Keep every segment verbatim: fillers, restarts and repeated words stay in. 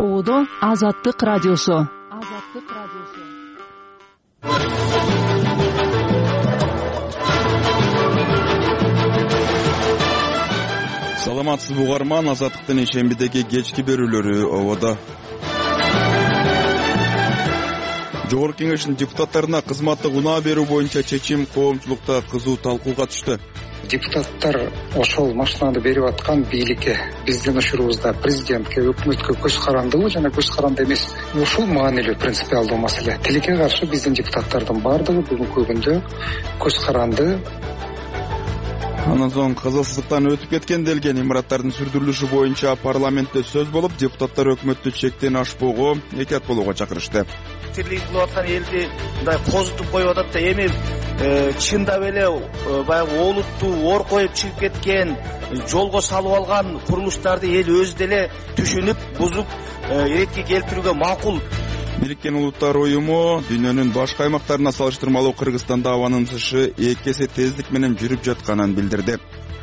Оодо Азаттык радиосу. Азаттык радиосу. Саламатсызбы угарман, Азаттыктын ишембидеги кечки берүүлөрү ободо. Жогорку Кеңештин депутаттарына кызматтык унаа берүү боюнча чечим коомчулукта кызуу талкууга түштү. Депутаттар ошол машинаны берип аткан бийликке, биздин учурубузда президентке, өкмөткө көз карандыбы жана көз каранды эмес, ушул маанилүү принципиалдуу маселе. Тилекке каршы биздин депутаттардын бардыгы бүгүнкү күндө көз каранды. Андан соң кызылсыздыктан өтүп кеткен делген имараттардын сүрдүрүлүшү боюнча парламентте сөз болуп, депутаттар өкмөттү чектен ашпоого, экият болууга чакырышты. Тирлик кылып аткан элди мындай козутуп коюп атат да, эми чындап эле баягы олуттуу ор коюп чыгып кеткен, жолго салып алган курулуштарды эл өзү деле түшүнүп, бузуп, иретке келтирүүгө макул. Бириккен Улуттар уюму дүйнөнүн башка аймактарына салыштырмалуу Кыргызстанда абанын ысышы эки эсе тездик менен жүрүп жатканын билдирди.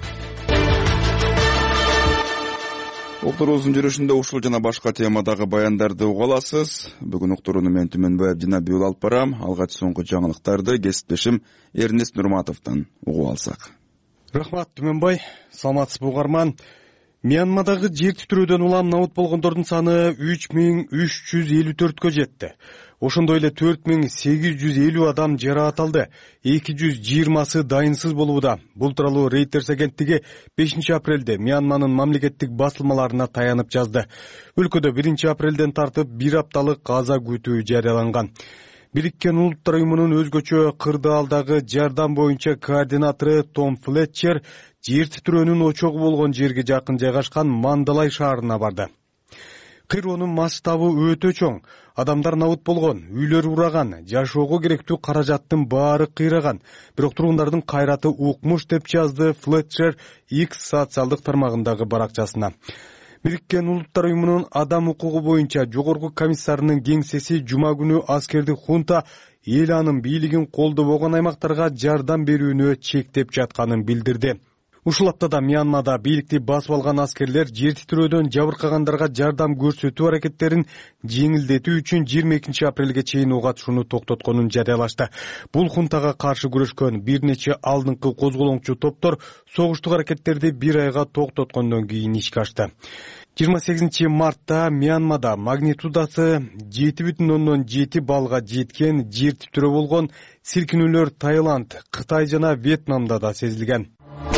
Уктуруубуздун жүрүшүндө ушул жана башка темадагы баяндарды уга аласыз. Бүгүн уктурууну мен Түмөнбаев жана Бүйүл алып барам. Алгач соңку жаңылыктарды кесиптешим Эрнест Нурматовдон угуп алсак. Рахмат, Түмөнбай. Саламатсызбы угарман. Мьянмадагы жер титирөөдөн улам набыт болгондордун саны үч миң үч жүз элүү төрткө жетти. Ошондой эле төрт миң сегиз жүз элүү адам жараат алды, эки жүз жыйырмасы дайынсыз болууда. Бул тууралуу Reuters агенттиги бешинчи апрелде Мьянманын мамлекеттик басылмаларына таянып жазды. Өлкөдө биринчи апрелден тартып бир апталык каза күтүү жарыяланган. Бириккен Улуттар уюмунун өзгөчө кырдаалдагы жардам боюнча координатору Том Флетчер жер титирөөнүн очогу болгон жерге жакын жайгашкан Мандалай шаарына барды. Кыйроонун масштабы өтө чоң. Адамдар набыт болгон, үйлөр ураган, жашоого керектүү каражаттын баары кыйраган. Бирок тургундардын кайраты укмуш деп жазды Флетчер X социалдык тармагындагы баракчасына. Бириккен Улуттар уюмунун адам укугу боюнча жогорку комиссарынын кеңсеси жума күнү аскердик хунта эл анын бийлигин колдобогон аймактарга жардам берүүнү чектеп жатканын билдирди. Ушул аптада Мьянмада бийликти басып алган аскерлер жер титирөөдөн жабыркагандарга жардам көрсөтүү аракеттерин жеңилдетүү үчүн жыйырма экинчи апрелге чейин ого атышууну токтотконун жарыялашты. Бул хунтага каршы күрөшкөн бир нече алдыңкы козголоңчу топтор согуштук аракеттерди бир айга токтоткондон кийин ишке ашты. жыйырма сегизинчи мартта Мьянмада магнитудасы жети бүтүн ондон жети баллга жеткен жер титирөө болгон. Силкинүүлөр Таиланд, Кытай жана Вьетнамда да сезилген.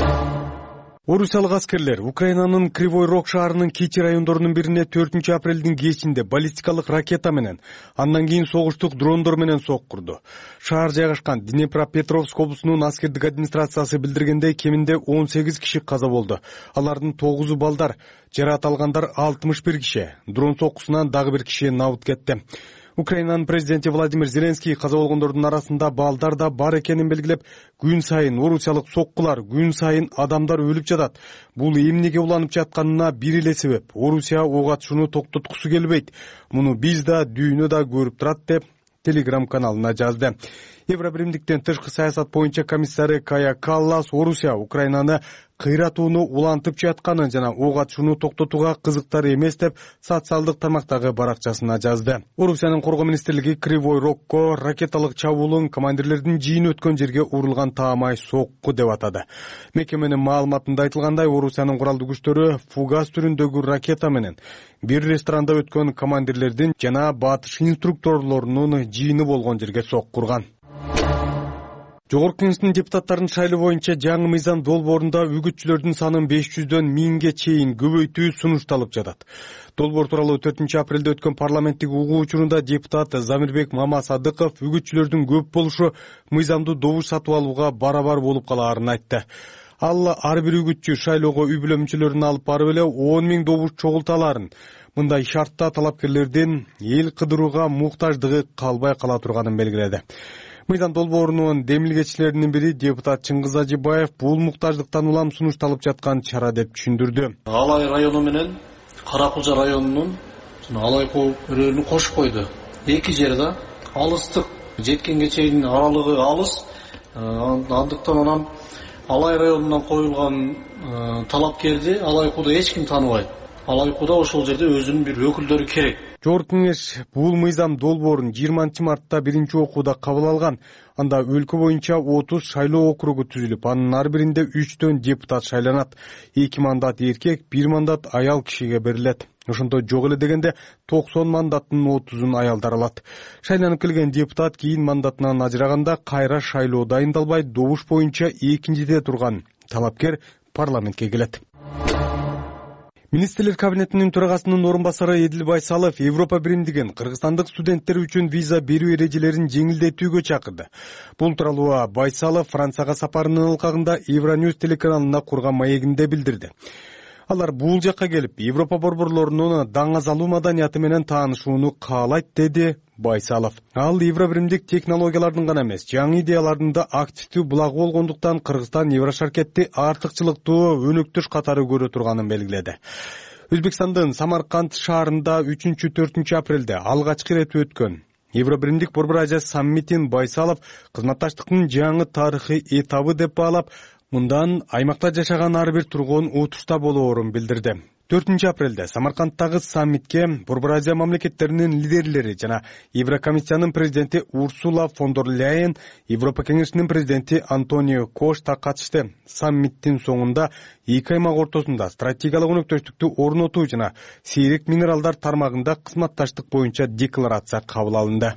Орусиялык аскерлер Украинанын Кривой Рог шаарынын кичи райондорунун бирине төртүнчү апрелдин кечинде баллистикалык ракета менен, андан кийин согуштук дрондор менен сок курду. Шаар жайгашкан Днепропетровск облусунун аскердик администрациясы билдиргендей, кеминде он сегиз киши каза болду. Алардын тогузу балдар, жараат алгандар алтымыш бир киши. Дрон соккусунан дагы бир киши набыт кетти. Украинанын президенти Владимир Зеленский каза болгондордун арасында балдар да бар экенин белгилеп, күн сайын орусиялык соккулар, күн сайын адамдар өлүп жатат. Бул эмнеге уланып жатканына бир эле себеп. Орусия ого атышууну токтоткусу келбейт. Муну биз да, дүйнө да көрүп турат деп Telegram каналына жазды. Евробиримдиктен тышкы саясат боюнча комиссары Кая Каллас Орусия Украинаны кыйратууну улантып жатканын жана ого атышууну токтотууга кызыктар эмес деп социалдык тармактагы баракчасына жазды. Орусиянын коргоо министрлиги Кривой Рогко ракеталык чабуулун командирлердин жыйын өткөн жерге урулган таамай сокку деп атады. Мекеменин маалыматында айтылгандай, Орусиянын куралдуу күчтөрү фугас түрүндөгү ракета менен бир ресторанда өткөн командирлердин жана батыш инструкторлорунун жыйыны болгон жерге сок курган. Жогорку Кеңештин депутаттарынын шайлоо боюнча жаңы мыйзам долбоорунда үгүтчүлөрдүн санын беш жүздөн миңге чейин көбөйтүү сунушталып жатат. Долбоор тууралуу төртүнчү апрелде өткөн парламенттик угуу учурунда депутат Замирбек Мамасадыков үгүтчүлөрдүн көп болушу мыйзамды добуш сатып алууга барабар болуп калаарын айтты. Ал ар бир үгүтчү шайлоого үй бүлө мүчөлөрүн алып барып эле он миң добуш чогулта аларын, мындай шартта талапкерлердин эл кыдырууга муктаждыгы калбай кала турганын белгиледи. Мыйзам долбоорунун демилгечилеринин бири депутат Чыңгыз Ажибаев бул муктаждыктан улам сунушталып жаткан чара деп түшүндүрдү. Алай району менен Каракулжа районунун Алай көпүрөнү кошуп койду. Эки жер да алыстык, жеткенге чейин аралыгы алыс. Андыктан анан Алай районунан коюлган талапкерди Алай куда эч ким тааныбайт. алайкуда ошол жерде өзүнүн бир өкүлдөрү керек. Жогорку кеңеш бул мыйзам долбоорун жыйырманчы мартта биринчи окууда кабыл алган. Анда өлкө боюнча отуз шайлоо округу түзүлүп, анын ар биринде үчтөн депутат шайланат. эки мандат эркек, бир мандат аял кишиге берилет. Ошондо жок эле дегенде токсон мандаттын отузун аялдар алат. Шайланып келген депутат кийин мандатынан ажыраганда кайра шайлоо дайындалбай, добуш боюнча экинчиде турган талапкер парламентке келет. Министрлер кабинетинин төрагасынын орун басары Эдил Байсалов Европа биримдигин кыргызстандык студенттер үчүн виза берүү эрежелерин жеңилдетүүгө чакырды. Бул тууралуу Байсалов Францияга сапарынын ылкагында Евроньюз телеканалына курган маегинде билдирди. Алар бул жакка келип, Европа борборлорунун даңазалуу маданияты менен таанышууну каалайт, деди Байсалов. Ал евробиримдик технологиялардын гана эмес, жаңы идеялардын да активдүү булагы болгондуктан Кыргызстан Еврошаркетти артыкчылыктуу өнөктөш катары көрө турганын белгиледи. Өзбекстандын Самарканд шаарында үчүнчү төртүнчү апрелде алгачкы ирет өткөн Евробиримдик Борбор Азия саммитин Байсалов кызматташтыктын жаңы тарыхый этабы деп баалап, мындан аймакта жашаган ар бир тургун утушта болоорун билдирди. төртүнчү апрелде Самаркандтагы саммитке Борбор Азия мамлекеттеринин лидерлери жана Еврокомиссиянын президенти Урсула фон дер Ляйен, Европа кеңешинин президенти Антонио Кошта катышты. Саммиттин соңунда эки аймак ортосунда стратегиялык өнөктөштүктү орнотуу жана сейрек минералдар тармагында кызматташтык боюнча декларация кабыл алынды.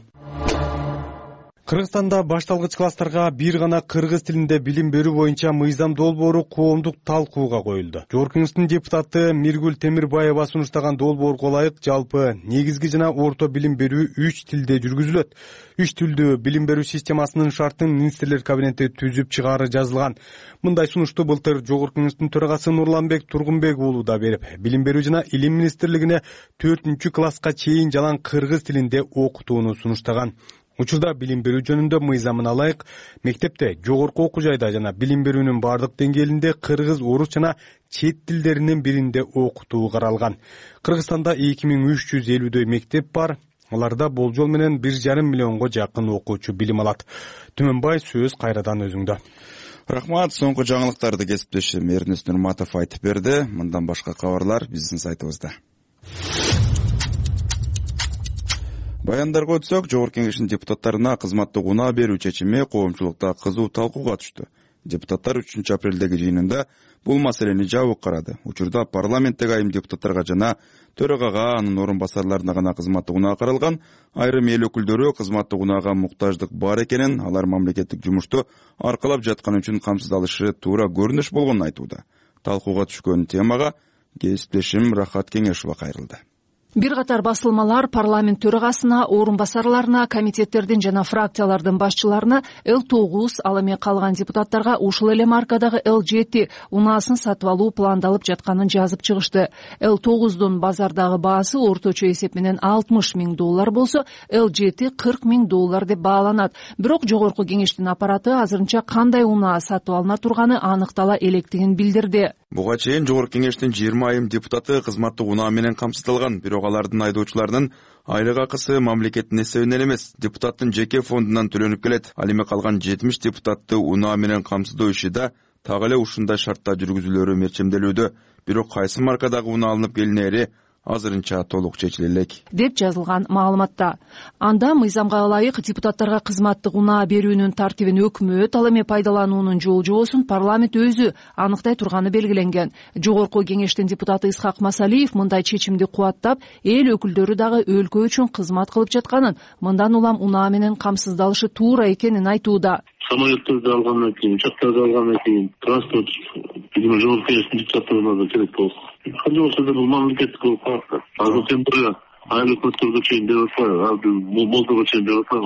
Кыргызстанда башталгыч класстарга бир гана кыргыз тилинде билим берүү боюнча мыйзам долбоору коомдук талкууга коюлду. Жогорку кеңештин депутаты Миргүл Темирбаева сунуштаган долбоорго ылайык жалпы негизги жана орто билим берүү үч тилде жүргүзүлөт. Үч тилдүү билим берүү системасынын шартын министрлер кабинети түзүп чыгаары жазылган. Мындай сунушту былтыр Жогорку кеңештин төрагасы Нурланбек Тургунбек уулу да берип, билим берүү жана илим министрлигине төртүнчү класска чейин жалаң кыргыз тилинде окутууну сунуштаган. Учурда билим берүү жөнүндө мыйзамына ылайык мектепте, жогорку окуу жайда жана билим берүүнүн бардык деңгээлинде кыргыз, орус жана чет тилдеринин биринде окутуу каралган. Кыргызстанда эки миң үч жүз элүүдөй мектеп бар. Аларда болжол менен бир жарым миллионго жакын окуучу билим алат. Түмөнбай, сөз кайрадан өзүңдө. Рахмат, соңку жаңылыктарды кесиптешим Эрнест Нурматов айтып берди. Мындан башка кабарлар биздин сайтыбызда. Баяндарга өтсөк, Жогорку кеңештин депутаттарына кызматтык унаа берүү чечими коомчулукта кызуу талкууга түштү. Депутаттар үчүнчү апрелдеги жыйынында бул маселени жабык карады. Учурда парламенттеги айым депутаттарга жана төрагага, анын орун басарларына гана кызматтык унаа каралган. Айрым эл өкүлдөрү кызматтык унаага муктаждык бар экенин, алар мамлекеттик жумушту аркалап жаткан үчүн камсыздалышы туура көрүнүш болгонун айтууда. Талкууга түшкөн темага кесиптешим Рахат Кеңешова кайрылды. Бир катар басылмалар парламент төрагасына, орун басарларына, комитеттердин жана фракциялардын башчыларына Л тогуз, ал эми калган депутаттарга ушул эле маркадагы Л жети унаасын сатып алуу пландалып жатканын жазып чыгышты. Л тогуздун базардагы баасы орточо эсеп менен алтымыш миң доллар болсо, Л жети кырк миң доллар деп бааланат. Бирок Жогорку кеңештин аппараты азырынча кандай унаа сатып алына турганы аныктала электигин билдирди. Буга чейин Жогорку кеңештин жыйырма айым депутаты кызматтык унаа менен камсыздалган, бирок алардын айдоочуларынын айлык акысы мамлекеттин эсебинен эмес, депутаттын жеке фондунан төлөнүп келет. Ал эми калган жетимиш депутатты унаа менен камсыздоо иши да так эле ушундай шартта жүргүзүлөрү мерчемделүүдө. Бирок кайсы маркадагы унаа алынып келинери азырынча толук чечиле элек, деп жазылган маалыматта. Анда мыйзамга ылайык депутаттарга кызматтык унаа берүүнүн тартибин өкмөт, ал эми пайдалануунун жол жобосун парламент өзү аныктай турганы белгиленген. Жогорку кеңештин депутаты Исхак Масалиев мындай чечимди кубаттап, эл өкүлдөрү дагы өлкө үчүн кызмат кылып жатканын, мындан улам унаа менен камсыздалышы туура экенин айтууда. Самолеттарды алгандан кийин, учактарды алгандан кийин транспорт билим Жогорку кеңештин депутаттарына да керек болот. Кандай болсо да бул мамлекеттик болуп калат. Азыр тем более айлык өтөргө чейин деп атпайбы, молдого чейин деп атпайбы.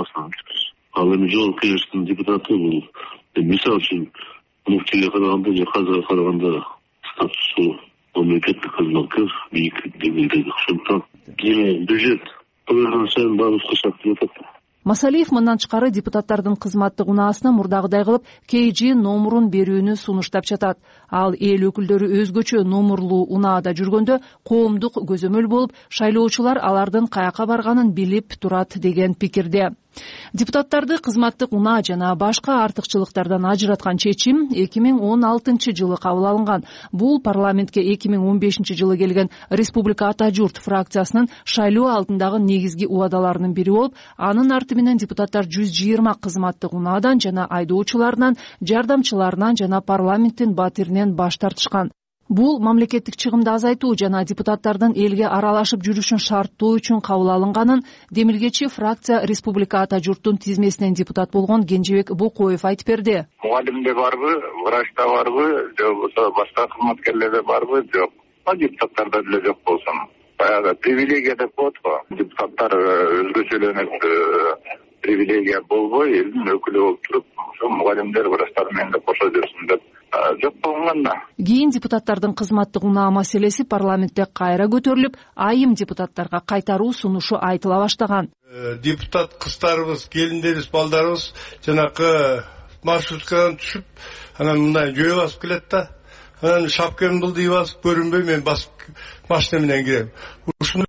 Ал эми Жогорку кеңештин депутаты бул мисалы үчүн муфтийге караганда же казага караганда статусу мамлекеттик кызматкер бийик деңгээлдеги. Ошондуктан бюджет көбөйгөн сайын баары кышап деп атат. Масалиев мындан тышкары депутаттардын кызматтык унаасына мурдагыдай кылып кей жи номурун берүүнү сунуштап жатат. Ал эл өкүлдөрү өзгөчө номурлуу унаада жүргөндө коомдук көзөмөл болуп, шайлоочулар алардын каяка барганын билип турат деген пикирде. Депутаттарды кызматтык унаа жана башка артыкчылыктардан ажыраткан чечим эки миң он алтынчы жылы кабыл алынган. Бул парламентке эки миң он бешинчи жылы келген Республика Ата журт фракциясынын шайлоо алдындагы негизги убадаларынын бири болуп, анын арты менен депутаттар жүз жыйырма кызматтык унаадан жана айдоочуларынан, жардамчыларынан жана парламенттин батиринен баш тартышкан. Бул мамлекеттик чыгымды азайтуу жана депутаттардын элге аралашып жүрүшүн шарттоо үчүн кабыл алынганын демилгечи фракция Республика Ата журттун тизмесинен депутат болгон Кенжебек Бокоев айтып берди. Мугалимде барбы, врачта барбы, же болбосо башка кызматкерлерде барбы, жок. Депутаттарда деле жок болсун. Баягы привилегия деп коет го. Депутаттар өзгөчөлөнүп привилегия болбой, элдин өкүлү болуп туруп, ошо мугалимдер, врачтар менен да кошо жүрсүн деп жок болгон да. Кийин депутаттардын кызматтык унаа маселеси парламентте кайра көтөрүлүп, айым депутаттарга кайтаруу сунушу айтыла баштаган. Депутат кыздарыбыз, келиндерибиз, балдарыбыз жанакы маршруткадан түшүп, анан мындай жөө басып келет да. Анан шапкамды былдый басып көрүнбөй мен басып машина менен кирем. Ушуну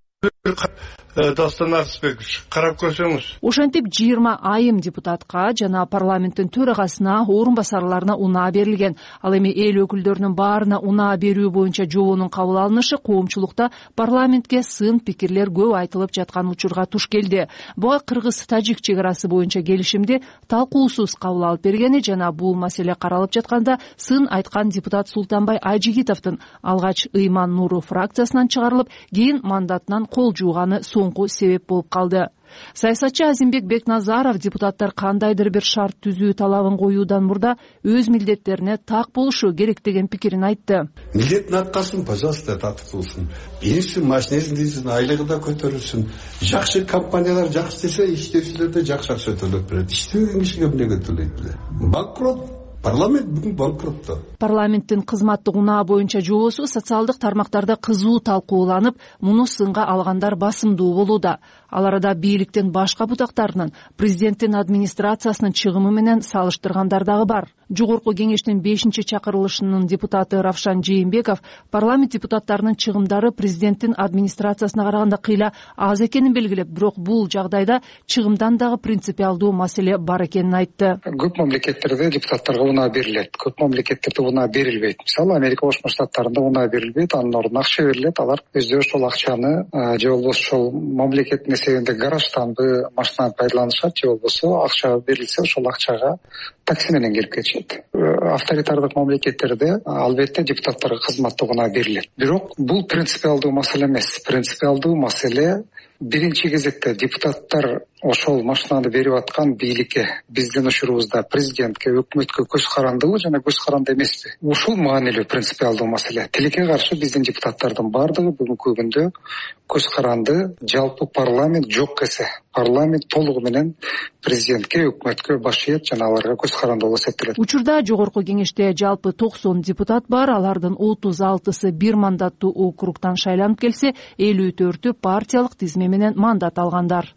Дастан Арсбекович, карап көрсөңүз. Ошентип жыйырма айым депутатка жана парламенттин төрагасына, орун басарларына унаа берилген. Ал эми эл өкүлдөрүнүн баарына унаа берүү боюнча жобонун кабыл алынышы коомчулукта парламентке сын пикирлер көп айтылып жаткан учурга туш келди. Буга кыргыз-тажик чек арасы боюнча келишимди талкуусуз кабыл алып бергени жана бул маселе каралып жатканда сын айткан депутат Султанбай Айжигитовдун алгач Ыйман Нуру фракциясынан чыгарылып, кийин мандатынан кол жууганы соңку себеп болуп калды. Саясатчы Азимбек Бекназаров депутаттар кандайдыр бир шарт түзүү талабын коюудан мурда өз милдеттерине так болушу керек деген пикирин айтты. Милдеттин аркасын, пожалуйста, тартылсын. Берсин, машинесин дейсин, айлыгы да көтөрүлсүн. Жакшы компаниялар жакшы десе, иштөөчүлөр да жакшы акча төлөп берет. Иштебеген кишиге эмнеге төлөйт беле? Банкрот. Парламент бүгүн банкротто. Парламенттин кызматтык унаа боюнча жобосу социалдык тармактарда кызуу талкууланып, муну сынга алгандар басымдуу болууда. Ал арада бийликтин башка бутактарынын, президенттин администрациясынын чыгымы менен салыштыргандар дагы бар. Жогорку кеңештин бешинчи чакырылышынын депутаты Равшан Жээнбеков парламент депутаттарынын чыгымдары президенттин администрациясына караганда кыйла аз экенин белгилеп, бирок бул жагдайда чыгымдан дагы принципиалдуу маселе бар экенин айтты. Көп мамлекеттерде депутаттарга унаа берилет, көп мамлекеттерде унаа берилбейт. Мисалы Америка Кошмо Штаттарында унаа берилбейт, анын ордуна акча берилет, алар өздөрү ошол акчаны же болбосо ошол мамлекеттин эсебинде гаражданбы машинаны пайдаланышат, же болбосо акча берилсе ошол акчага такси менен келип кетишет. Авторитардык мамлекеттерде албетте депутаттарга кызматтык унаа берилет. Бирок бул принципиалдуу маселе эмес. Принципиалдуу маселе биринчи кезекте депутаттар ошол машинаны берип аткан бийликке, биздин учурубузда президентке, өкмөткө көз карандыбы жана көз каранды эмеспи? Ушул маанилүү принципиалдуу маселе. Тилекке каршы биздин депутаттардын бардыгы бүгүнкү күндө көз каранды, жалпы парламент жок эсе. Парламент толугу менен президентке, өкмөткө баш ийет жана аларга көз каранды болуп эсептелет. Учурда жогорку кеңеште жалпы токсон депутат бар, алардын отуз алтысы бир мандаттуу округтан шайланып келсе, элүү төртү партиялык тизме менен мандат алгандар.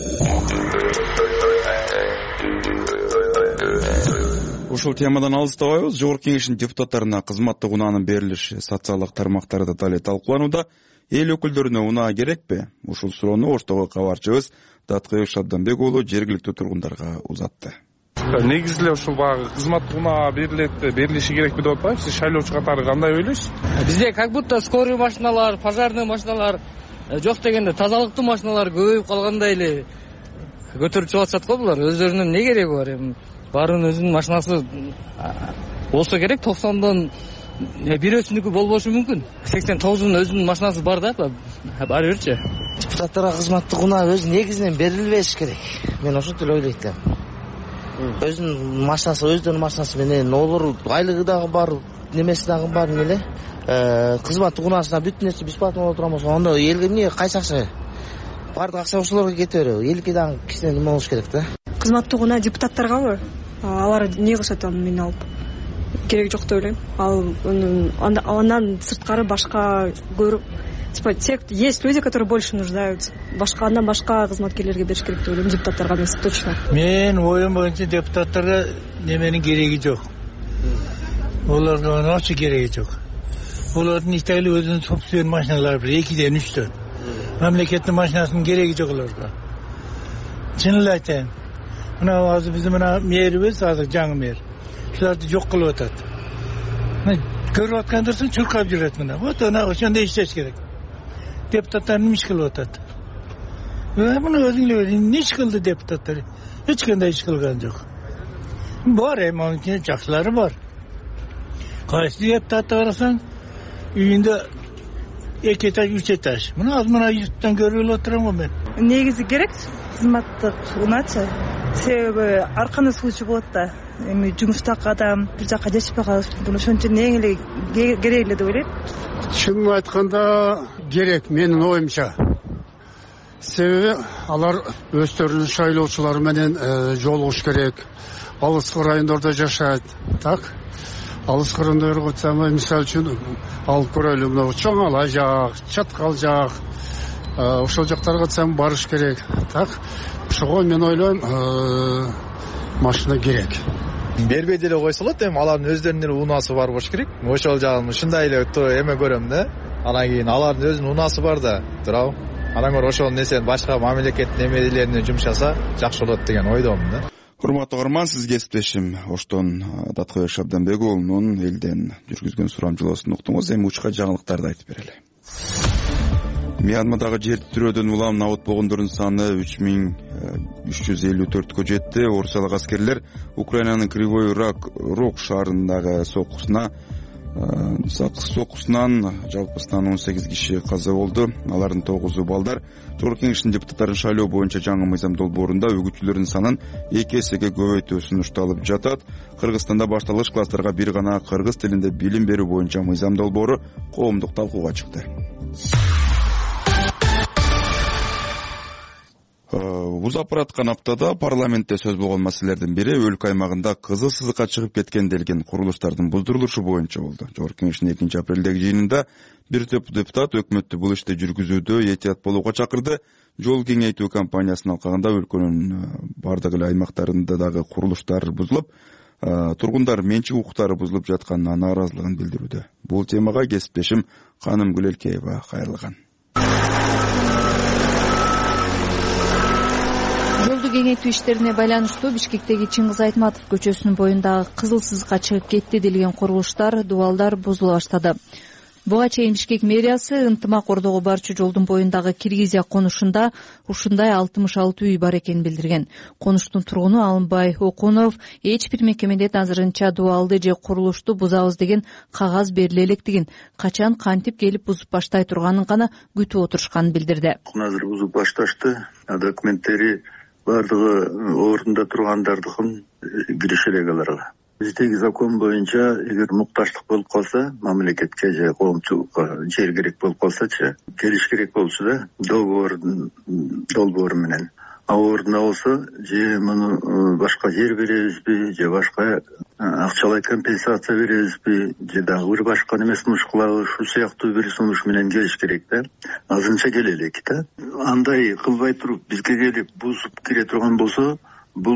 Ушул темадан алыстабайбыз. Жогорку кеңештин депутаттарына кызматтык унаанын берилиши социалдык тармактарда дале талкууланууда. Эл өкүлдөрүнө унаа керекпи? Ушул суроону Оштогу кабарчыбыз Даткыйык Шабданбек уулу жергиликтүү тургундарга узатты. Негизи эле ушул баягы кызматтык унаа берилет, берилиши керекпи деп атпайбы? Сиз шайлоочу катары кандай ойлойсуз? Бизде как будто скорый машиналар, пожарный машиналар жок дегенде тазалыктуу машиналар көбөйүп калгандай эле көтөрүп чыгып атышат го булар. Өздөрүнүн не кереги бар? Эми баарынын өзүнүн машинасы болсо керек, токсондон бирөөсүнүкү болбошу мүмкүн. сексен тогузунун өзүнүн машинасы бар да, баары бирчи. Депутаттарга кызматтык унаа өз негизинен берилбеш керек. Мен ошентип эле ойлойт элем. Өзүнүн машинасы, өздөрүнүн машинасы менен олор айлыгы дагы бар, немеси дагы бар эле. Кызматтык унаасына бүт нерсе бесплатно боло турган болсо, анда элге эмне кайсы акча? Бардык акча ошолорго кете береби. Элге дагы кичине неме болуш керек да. Кызматтык унаа депутаттаргабы? Алар эмне кылышат аны мен алып? Керек жок деп ойлойм. Ал андан сырткары башка көрүп, типа тек есть люди, которые больше нуждаются. Башка андан башка кызматкерлерге бериш керек деп ойлойм, депутаттарга эмес, точно. Мен оюм боюнча депутаттарга неменин кереги жок. Оларга вообще кереги жок. Олардын иштегили өзүнүн собственный машиналары бар, экиден үчтөн. Мамлекеттин машинасынын кереги жок оларга. Чын эле айтайын. мына азыр биздин мына мэрибиз азыр жаңы мэр шуларды жок кылып атат. Көрүп аткандырсың чуркап жүрөт мына. Вот ана ошондой иштеш керек. Депутаттар эмне иш кылып атат? Мына өзүңөр эмне иш кылды депутаттар? Эч кандай иш кылган жок. Бар эми анын ичинде жакшылары бар. Кайсы депутатты карасаң, үйүндө эки этаж, үч этаж. Мына азыр мына ютубтан көрүп отурам го мен. Негизи керек кызматтык унаачы. Себеби ар кандай случай болот да. Эми жумуштагы адам бир жака жетишпей калыш, буну ошончо эң эле керек эле деп ойлойм. Чынын айтканда керек менин оюмча. Себеби алар өздөрүнүн шайлоочулары менен жолугуш керек. Алыскы райондордо жашайт. Так? Алыскы райондорго чамай мисалы үчүн алып көрөлү, мына чоң ала жак, чаткал жак. Ошол жактарга чам барыш керек. Так? Ошого мен ойлойм, машина керек. Бербей деле койсо болот, эми алардын өздөрүнүн унаасы бар болуш керек. Ошол жагын ушундай эле эме көрөм да. Анан кийин алардын өзүнүн унаасы бар да, туурабы? Анан көрө ошол нерсени башка мамлекеттин эмелерине жумшаса жакшы болот деген ойдомун да. Урматтуу угарман, сизге кесиптешим Оштон Даткыбек Шабданбек уулунун элден жүргүзгөн сурамжылоосун уктуңуз. Эми учка жаңылыктарды айтып берели. Мьянмадагы жер титирөөдөн улам набыт болгондордун саны үч миң үч жүз элүү төрткө жетти. Орусиялык аскерлер Украинанын Кривой Рог шаарындагы соккусуна соккусунан жалпысынан он сегиз киши каза болду. Алардын тогузу балдар. Жогорку Кеңештин депутаттарын шайлоо боюнча жаңы мыйзам долбоорунда өгүтчүлөрдүн санын эки эсеге көбөйтүү сунушталып жатат. Кыргызстанда башталгыч класстарга бир гана кыргыз тилинде билим берүү боюнча мыйзам долбоору коомдук талкууга чыкты. Узап бараткан аптада парламентте сөз болгон маселелердин бири өлкө аймагында кызыл сызыкка чыгып кеткен делген курулуштардын буздурулушу боюнча болду. Жогорку Кеңештин экинчи апрелдеги жыйынында бир топ депутат өкмөттү бул ишти жүргүзүүдө этият болууга чакырды. Жол кеңейтүү кампаниясынын алкагында өлкөнүн бардык эле аймактарында дагы курулуштар бузулуп, тургундар менчик укуктары бузулуп жатканына нааразылыгын билдирүүдө. Бул темага кесиптешим Каным Гүлелкеева кайрылган. Жолду кеңейтүү иштерине байланыштуу Бишкектеги Чыңгыз Айтматов көчөсүнүн боюндагы кызыл сызыкка чыгып кетти делген курулуштар, дубалдар бузула баштады. Буга чейин Бишкек мэриясы ынтымак ордого барчу жолдун боюндагы Киргизия конушунда ушундай алтымыш алты үй бар экенин билдирген. Конуштун тургуну Алымбай Окунов эч бир мекемеден азырынча дубалды же курулушту бузабыз деген кагаз бериле электигин, качан кантип келип бузуп баштай турганын гана күтүп отурушканын билдирди. Азыр бузуп башташты, документтери бардыгы ордунда тургандардыкын киришерек аларга. Биздеги закон боюнча эгер мукташтык болуп калса, мамлекетке же коомчулукка жер керек болуп калсачы, келиш керек болчу да, договордун долбоору менен. А ордуна болсо, же муну башка жер беребизби, же башка акчалай компенсация беребизби, же дагы бир башка неме сунуш кылабыз, ушул сыяктуу бир сунуш менен келиш керек да. Азырынча келе элек да. Андай кылбай туруп бизге келип бузуп кире турган болсо, бул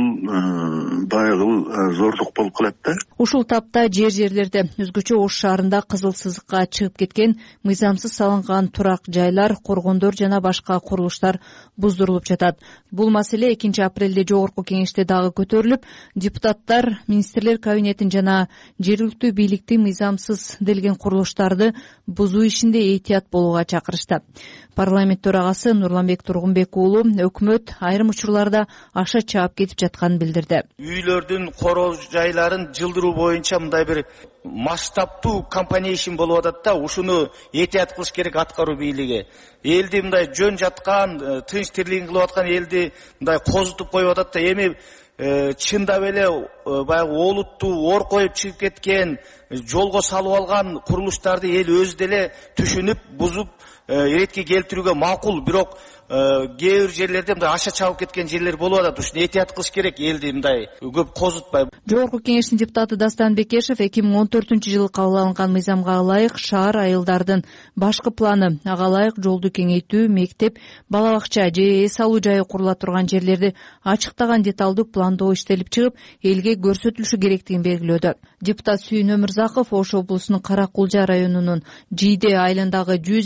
баягы зордук болуп калат да. Ушул тапта жер жерлерде өзгөчө Ош шаарында кызыл сызыкка чыгып кеткен мыйзамсыз салынган турак жайлар, коргондор жана башка курулуштар буздурулуп жатат. Бул маселе экинчи апрелде жогорку кеңеште дагы көтөрүлүп, депутаттар министрлер кабинетин жана жергиликтүү бийликти мыйзамсыз делген курулуштарды бузуу ишинде этият болууга чакырышты. Парламент төрагасы Нурланбек Тургунбек уулу өкмөт айрым учурларда аша чаап кетип жатканын билдирди. Үйлөрдүн короо жайларын жылдыруу боюнча мындай бир масштабтуу компания ишин болуп атат да, ушуну этият кылыш керек аткаруу бийлиги. Элди мындай жөн жаткан, тынч тирлигин кылып аткан элди мындай козутуп коюп атат да, эми чындап эле баягы олуттуу ор коюп чыгып кеткен, жолго салып алган курулуштарды эл өзү деле түшүнүп, бузуп эретке келтирүүгө макул, бирок кээ бир жерлерде мындай аша чабып кеткен жерлер болуп атат. Ушуну этият кылыш керек, элди мындай көп козутпай. Жогорку Кеңештин депутаты Дастан Бекешев эки миң он төртүнчү жылы кабыл алынган мыйзамга ылайык шаар айылдардын башкы планы, ага ылайык жолду кеңейтүү, мектеп, бала бакча же эс алуу жайы курула турган жерлерди ачыктаган деталдуу пландоо иштелип чыгып, элге көрсөтүлүшү керектигин белгилөөдө. Депутат Сүйүн Өмүрзаков Ош облусунун Кара Кулжа районунун Жийде айылындагы жүз элүүдөй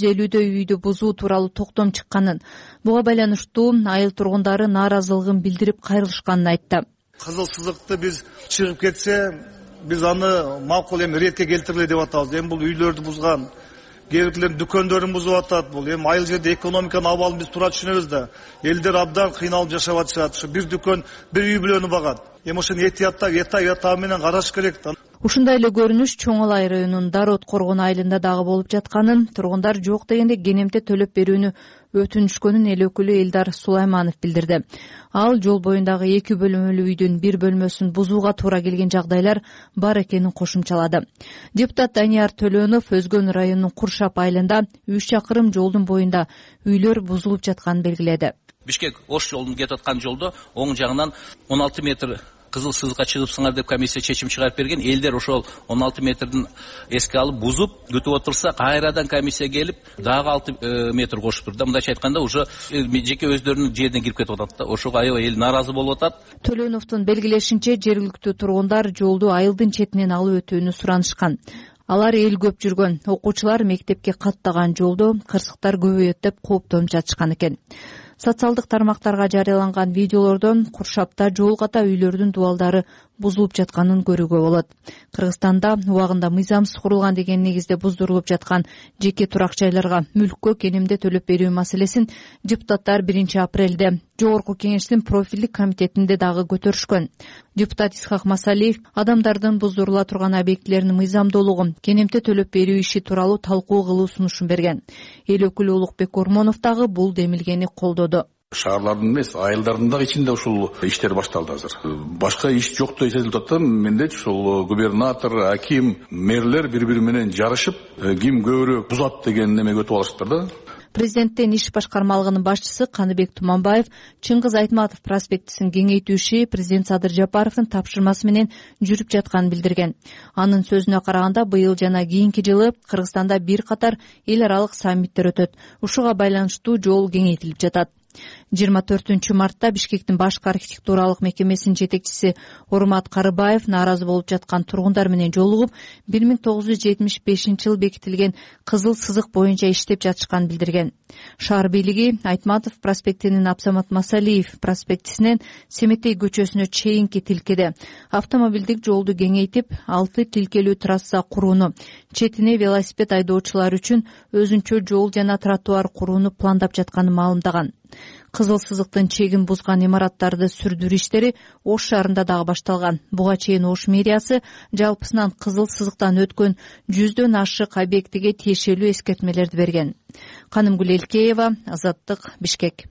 үйдү бузуу тууралуу токтом чыкканын, буга байланыштуу айыл тургундары нааразылыгын билдирип кайрылышканын айтты. Кызыл сызыкты биз чыгып кетсе, биз аны макул эми ретке келтирели деп атабыз. Эми бул үйлөрдү бузган, кээ биркилер дүкөндөрүн бузуп атат. Бул эми айыл жерде экономиканын абалын биз туура түшүнөбүз да. Элдер абдан кыйналып жашап атышат. Ушу бир дүкөн, бир үй бүлөнү багат. Эми ошону этияттап, эта эта менен караш керек. Ушундай эле көрүнүш Чоң Алай районунун Дарот Коргон айылында дагы болуп жатканын, тургундар жок дегенде кенемте төлөп берүүнү өтүнүшкөнүн эл өкүлү Элдар Сулайманов билдирди. Ал жол боюндагы эки бөлмөлүү үйдүн бир бөлмөсүн бузууга туура келген жагдайлар бар экенин кошумчалады. Депутат Данияр Төлөнов Өзгөн районунун Куршап айылында үч чакырым жолдун боюнда үйлөр бузулуп жатканын белгиледи. Бишкек Ош жолунун кетип аткан жолдо оң жагынан он алты метр кызыл сызыкка чыгыпсыңар деп комиссия чечим чыгарып берген. Элдер ошол он алты метрдин эске алып бузуп күтүп отурса, кайрадан комиссия келип дагы алты метр кошуптур да. Мындайча айтканда уже жеке өздөрүнүн жерине кирип кетип атат да. Ошого аябай эл нааразы болуп атат. Төлөновдун белгилешинче, жергиликтүү тургундар жолду айылдын четинен алып өтүүнү суранышкан. Алар эл көп жүргөн, окуучулар мектепке каттаган жолдо кырсыктар көбөйөт деп кооптонуп жатышкан экен. Социалдык тармактарга жарыяланган видеолордон Куршапта жол ката үйлөрдүн дубалдары бузулуп жатканын көрүүгө болот. Кыргызстанда убагында мыйзамсыз курулган деген негизде буздурулуп жаткан жеке турак жайларга мүлккө кенемде төлөп берүү маселесин депутаттар биринчи апрелде Жогорку Кеңештин профилдик комитетинде дагы көтөрүшкөн. Депутат Исхак Масалиев адамдардын буздурула турган объектилеринин мыйзамдуулугун, кенемте төлөп берүү иши тууралуу талкуу кылуу сунушун берген. Эл өкүлү Улукбек Ормонов дагы бул демилгени колдоду. Шаарлардын эмес, айылдардын дагы ичинде ушул иштер башталды азыр. Башка иш жоктой эсептелип атат. Мендечи ушул губернатор, аким, мэрлер бири-бири менен жарышып, ким көбүрөөк бузат деген немеге өтүп алышыптыр да. Президенттин иш башкармалыгынын башчысы Каныбек Туманбаев Чыңгыз Айтматов проспектисин кеңейтүү иши президент Садыр Жапаровдун тапшырмасы менен жүрүп жатканын билдирген. Анын сөзүнө караганда, быйыл жана кийинки жылы Кыргызстанда бир катар эл аралык саммиттер өтөт. Ушуга байланыштуу жол кеңейтилип жатат. жыйырма төртүнчү мартта Бишкектин башкы архитектуралык мекемесинин жетекчиси Урмат Карыбаев нааразы болуп жаткан тургундар менен жолугуп, бир миң тогуз жүз жетимиш бешинчи жылы бекитилген кызыл сызык боюнча иштеп жатышканын билдирген. Шаар бийлиги Айтматов проспектинин Абсамат Масалиев проспектисинен Семетей көчөсүнө чейинки тилкеде автомобилдик жолду кеңейтип, алты тилкелүү трасса курууну, четине велосипед айдоочулар үчүн өзүнчө жол жана тротуар курууну пландап жатканын маалымдаган. Кызыл сызыктын чегин бузган имараттарды сүрдүрүү иштери Ош шаарында дагы башталган. Буга чейин Ош мэриясы жалпысынан кызыл сызыктан өткөн жүздөн ашык объектиге тиешелүү эскертмелерди берген. Канымгүл Элкеева, Азаттык, Бишкек.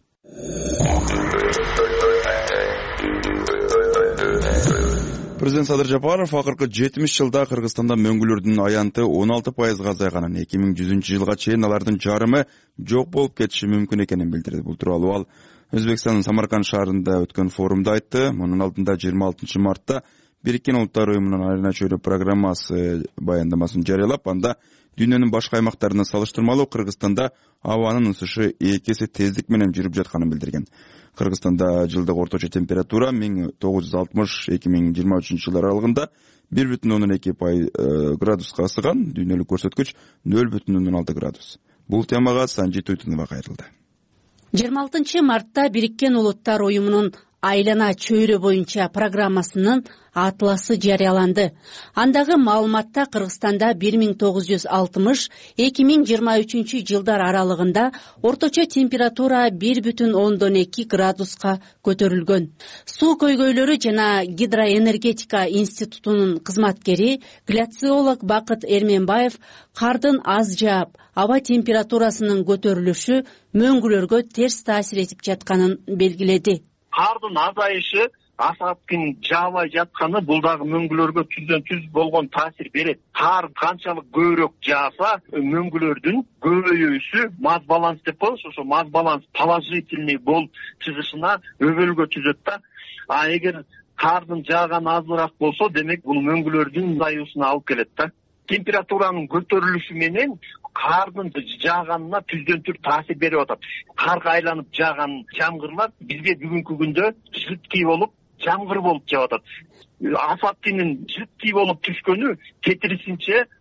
Президент Садыр Жапаров акыркы жетимиш жылда Кыргызстанда мөңгүлөрдүн аянты он алты пайызга азайганын, эки миң жүзүнчү жылга чейин алардын жарымы жок болуп кетиши мүмкүн экенин билдирди. Бул тууралуу ал Өзбекстандын Самарканд шаарында өткөн форумда айтты. Мунун алдында жыйырма алтынчы мартта Бириккен Улуттар уюмунун Арена чөйрө программасы баяндамасын жарыялап, анда дүйнөнүн башка аймактарына салыштырмалуу Кыргызстанда абанын ысышы эки эсе тездик менен жүрүп жатканын билдирген. Кыргызстанда жылдык орточо температура миң тогуз жүз алтымыш эки миң жыйырма үчүнчү жылдар аралыгында бир бүтүн ондон эки градуска ысыган, дүйнөлүк көрсөткүч нөл бүтүн ондон алты градус. Бул темага Санжи Туйтунова кайрылды. жыйырма алтынчы мартта Бириккен Улуттар уюмунун Айлана чөйрө боюнча программасынын атласы жарыяланды. Андагы маалыматта Кыргызстанда бир миң тогуз жүз алтымыш эки миң жыйырма үчүнчү жылдар аралыгында орточо температура бир бүтүн ондон эки градуска көтөрүлгөн. Суу көйгөйлөрү жана гидроэнергетика институтунун кызматкери гляциолог Бакыт Эрменбаев кардын аз жаап, аба температурасынын көтөрүлүшү мөңгүлөргө терс таасир этип жатканын белгиледи. Кардын азайышы, асаптын жаабай жатканы бул дагы мөңгүлөргө түздөн түз болгон таасир берет. Кар канчалык көбүрөөк жааса, мөңгүлөрдүн көбөйүүсү маз баланс деп коебуз, ошо маз баланс положительный болуп чыгышына өбөлгө түзөт да. А эгер кардын жааганы азыраак болсо, демек бул мөңгүлөрдүн азаюусуна алып келет да. Температуранын көтөрүлүшү менен кардын жааганына түздөн түз таасир берип атат. Карга айланып жааган жамгырлар бизге бүгүнкү күндө жидкий болуп, жамгыр болуп жаап атат. Асфальттын жидкий болуп түшкөнү кетирисинче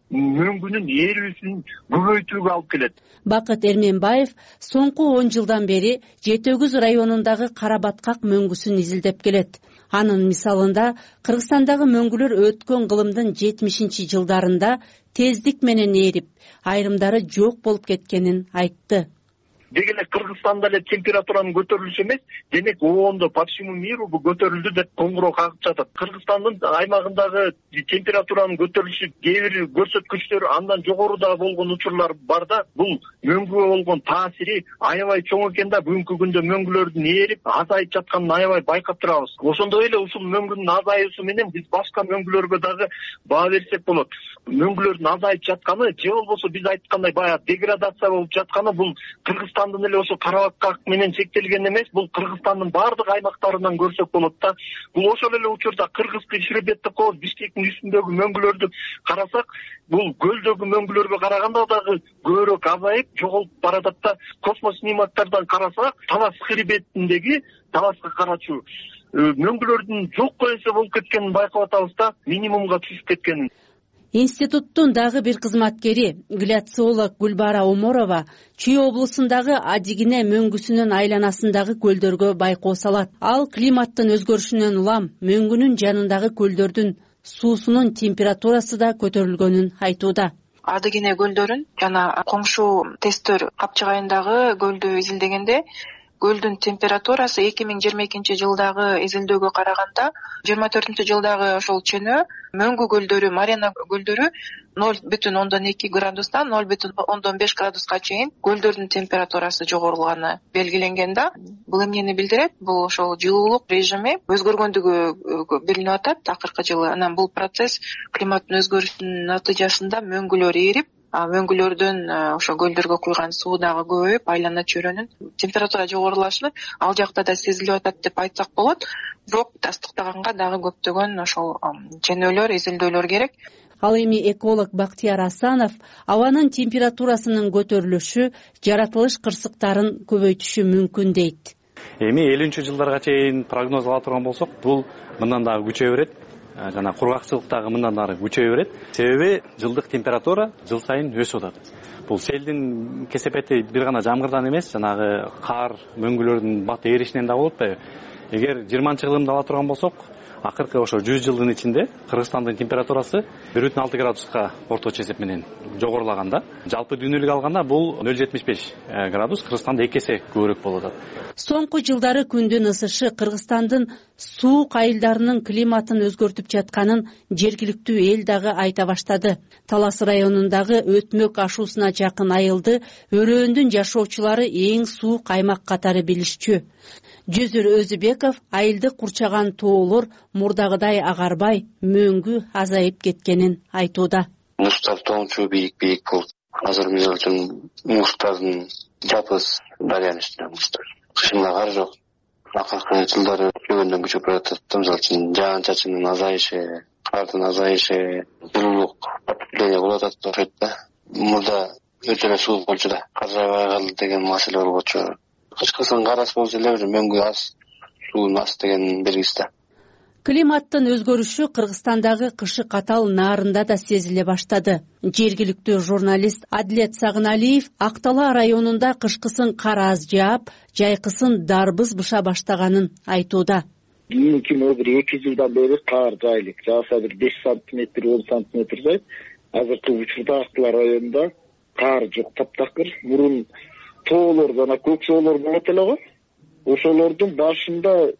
мөңгүнүн ээрүүсүн көбөйтүүгө алып келет. Бакыт Эрменбаев соңку он жылдан бери Жети Өгүз районундагы Кара Баткак мөңгүсүн изилдеп келет. Анын мисалында Кыргызстандагы мөңгүлөр өткөн кылымдын жетимишинчи жылдарында тездик менен ээрип, айрымдары жок болуп кеткенин айтты. Деги эле Кыргызстанда эле температуранын көтөрүлүшү эмес, демек оондо по всему миру бул көтөрүлдү деп коңгуроо кагып жатат. Кыргызстандын аймагындагы температуранын көтөрүлүшү кээ бир көрсөткүчтөр андан жогоруда болгон учурлар бар да, бул мөңгүгө болгон таасири аябай чоң экен да, бүгүнкү күндө мөңгүлөрдүн ээрип, азайып жатканын аябай байкап турабыз. Ошондой эле ушул мөңгүнүн азаюусу менен биз башка мөңгүлөргө дагы баа берсек болот. Мөңгүлөрдүн азайып жатканы же болбосо биз айткандай баягы деградация болуп жатканы бул Кыргызстандын эле ошо Кара Баткак менен чектелген эмес, бул Кыргызстандын баардык аймактарынан көрсөк болот да. Бул ошол эле учурда Кыргызкы Шербетти кооз Бишкектин үстүндөгү мөңгүлөрдү карасак, бул көлдөгү мөңгүлөргө караганда дагы көбүрөөк азайып, жоголуп баратат да. Космос снимоктардан карасак, Талас хребетиндеги Таласка карачу мөңгүлөрдүн жок эсе болуп кеткенин байкап атабыз да, минимумга түшүп кеткенин. Институттун дагы бир кызматкери, гляциолог Гүлбара Оморова Чүй облусундагы Адигине мөңгүсүнүн айланасындагы көлдөргө байкоо салат. Ал климаттын өзгөрүшүнөн улам мөңгүнүн жанындагы көлдөрдүн суусунун температурасы да көтөрүлгөнүн айтууда. Адигине көлдөрүн жана коңшу тесттөр Капчыгайындагы көлдү изилдегенде көлдүн температурасы эки миң жыйырма экинчи жылдагы изилдөөгө караганда жыйырма төртүнчү жылдагы ошол чөнөө мөңгү көлдөрү, Марена көлдөрү ноль бүтүн ондон эки градустан ноль бүтүн ондон беш градуска чейин көлдөрдүн температурасы жогорулганы белгиленген да. Бул эмнени билдирет? Бул ошол жылуулук режими өзгөргөндүгү билинип атат акыркы жылы. Анан бул процесс климаттын өзгөрүшүнүн натыйжасында мөңгүлөр ээрип, мөңгүлөрдүн ошо көлдөргө куйган суу дагы көбөйүп, айлана чөйрөнүн температура жогорулашы ал жакта да сезилип атат деп айтсак болот. Бирок тастыктаганга дагы көптөгөн ошол ченөөлөр, изилдөөлөр керек. Ал эми эколог Бактияр Асанов абанын температурасынын көтөрүлүшү жаратылыш кырсыктарын көбөйтүшү мүмкүн дейт. Эми элүүнчү жылдарга чейин прогноз ала турган болсок, бул мындан дагы күчөй берет. Жана кургакчылык дагы мындан дагы күчөй берет. Себеби жылдык температура жыл сайын өсүп атат. Бул селдин кесепети бир гана жамгырдан эмес, жанагы кар, мөңгүлөрдүн бат ээришинен да болуп атпайбы? Эгер жыйырманчы кылымды ала турган болсок, акыркы ошо жүз жылдын ичинде Кыргызстандын температурасы бир бүтүн алты градуска орточо эсеп менен жогорулаган да. Жалпы дүйнөлүк алганда бул ноль бүтүн жетимиш беш градус, Кыргызстанда эки эсе көбүрөөк болуп атат. Соңку жылдары күндүн ысышы Кыргызстандын суук айылдарынын климатын өзгөртүп жатканын жергиликтүү эл дагы айта баштады. Талас районундагы Өтмөк ашуусуна жакын айылды өрөөндүн жашоочулары эң суук аймак катары билишчү. Жөзүр Өзүбеков айылды курчаган тоолор мурдагыдай агарбай, мөңгү азайып кеткенин айтууда. Муштар тоңчу бийик-бийик болуп, азыр мисалы үчүн муштардын жапыз дарыянын үстүнө муштар. Кышында кар жок. Акыркы жылдары күчөгөндөн күчөп баратат. Мисалы үчүн жаан-чачындын азайышы, кардын азайышы, жылуулук потепление болуп атат окшойт да. Мурда өтө эле суук болчу да. Кар жаабай калды деген маселе болчу. Кышкысын карасы болсо эле бир мөңгү аз, суунун аз деген белгиси да. Климаттын өзгөрүшү Кыргызстандагы кышы катал наарында да сезиле баштады. Жергиликтүү журналист Адилет Сагыналиев Актала районунда кышкысын кар аз жаап, жайкысын дарбыз быша баштаганын айтууда. Кийинки бир эки жылдан бери кар жайлык, жааса бир беш сантиметр, он сантиметр жайт. Азыркы учурда Актала районунда кар жок, таптакыр. Мурун тоолор жана көк соолор болот эле го. Ошолордун башында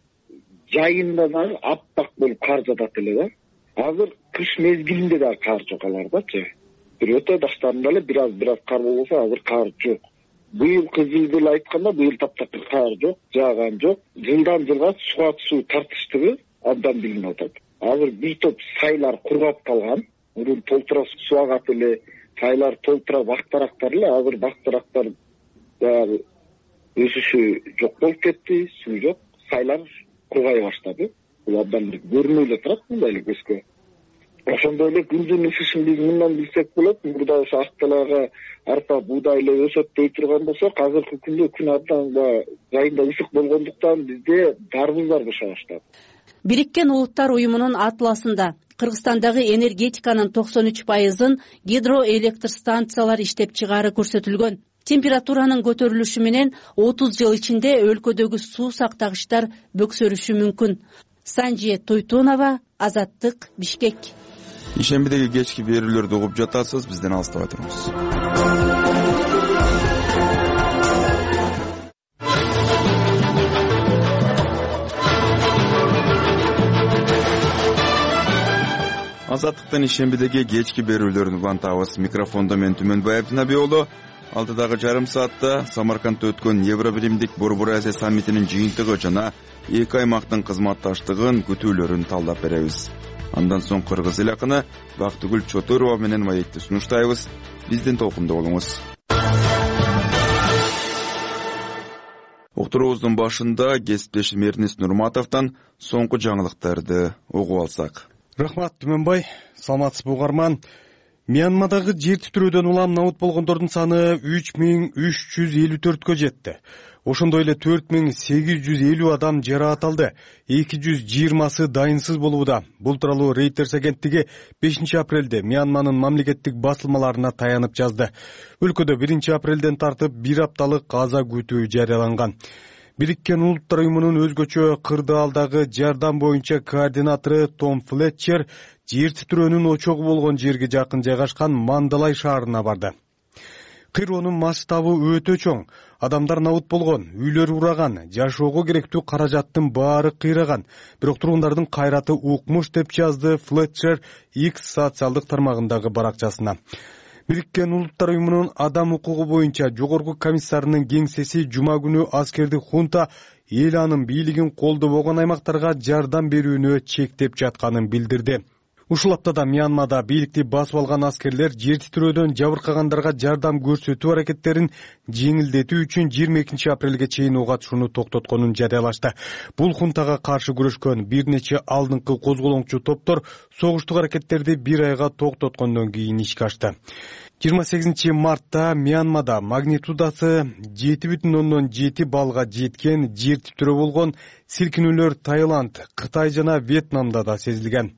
жайында дагы аппак болуп кар жатат эле да. Азыр кыш мезгилинде да кар жок алардачы. Бир өтө баштарында эле бир аз бир аз кар болсо, азыр кар жок. Быйылкы жылды эле айтканда, быйыл таптакыр кар жок, жааган жок. Жылдан жылга суга суу тартыштыгы абдан билинип атат. Азыр бир топ сайлар кургап калган. Мурун толтура суу агат эле, сайлар толтура бактарактар эле, азыр бактарактар дагы өсүшү жок болуп кетти, суу жок, сайлар кургай баштады. Бул абдан көрүнүп эле турат мындай эле көзгө. Ошондой эле күндүн ысышын биз мындан билсек болот. Мурда ошо Акталага арпа, буудай эле өсөт дей турган болсок, азыркы күндө күн абдан жайында ысык болгондуктан бизде дарбыздар быша баштады. Бириккен Улуттар уюмунун атласында Кыргызстандагы энергетиканын токсон үч пайызын гидроэлектр станциялар иштеп чыгаары көрсөтүлгөн. Температуранын көтөрүлүшү менен отуз жыл ичинде өлкөдөгү суу сактагычтар бөксөрүшү мүмкүн. Санжи Тойтонова, Азаттык, Бишкек. Ишембидеги кечки берүүлөрдү угуп жатасыз, бизден алыстабай туруңуз. Азаттыктын ишембидеги кечки берүүлөрүн улантабыз. Микрофондо мен Түмөнбай Абдинаби уулу. Алдыдагы жарым саатта Самаркандда өткөн Евробиримдик Борбор Азия саммитинин жыйынтыгы жана эки аймактын кызматташтыгын күтүүлөрүн талдап беребиз. Андан соң кыргыз эл акыны Бактыгүл Чотурова менен маекти сунуштайбыз. Биздин толкунда болуңуз. Уктуруубуздун башында кесиптешим Эрнис Нурматовдон соңку жаңылыктарды угуп алсак. Рахмат, Түмөнбай. Саламатсызбы угарман. Мьянмадагы жер титирөөдөн улам набыт болгондордун саны үч миң үч жүз элүү төрткө жетти. Ошондой эле төрт миң сегиз жүз элүү адам жараат алды. эки жүз жыйырмасы дайынсыз болууда. Бул тууралуу Reuters агенттиги бешинчи апрелде Мьянманын мамлекеттик басылмаларына таянып жазды. Өлкөдө биринчи апрелден тартып бир апталык каза күтүү жарыяланган. Бириккен Улуттар уюмунун өзгөчө кырдаалдагы жардам боюнча координатору Том Флетчер жер титирөөнүн очогу болгон жерге жакын жайгашкан Мандалай шаарына барды. Кыйроонун масштабы өтө чоң. Адамдар набыт болгон, үйлөр ураган, жашоого керектүү каражаттын баары кыйраган. Бирок тургундардын кайраты укмуш деп жазды Флетчер X социалдык тармагындагы баракчасына. Бириккен Улуттар уюмунун адам укугу боюнча жогорку комиссарынын кеңсеси жума күнү аскердик хунта эл анын бийлигин колдобогон аймактарга жардам берүүнү чектеп жатканын билдирди. Ушул аптада Мьянмада бийликти басып алган аскерлер жер титирөөдөн жабыркагандарга жардам көрсөтүү аракеттерин жеңилдетүү үчүн жыйырма экинчи апрелге чейин ого атышууну токтотконун жарыялашты. Бул хунтага каршы күрөшкөн бир нече алдыңкы козголоңчу топтор согуштук аракеттерди бир айга токтоткондон кийин ишке ашты. жыйырма сегизинчи мартта Мьянмада магнитудасы жети бүтүн ондон жети баллга жеткен жер титирөө болгон. Силкинүүлөр Таиланд, Кытай жана Вьетнамда да сезилген.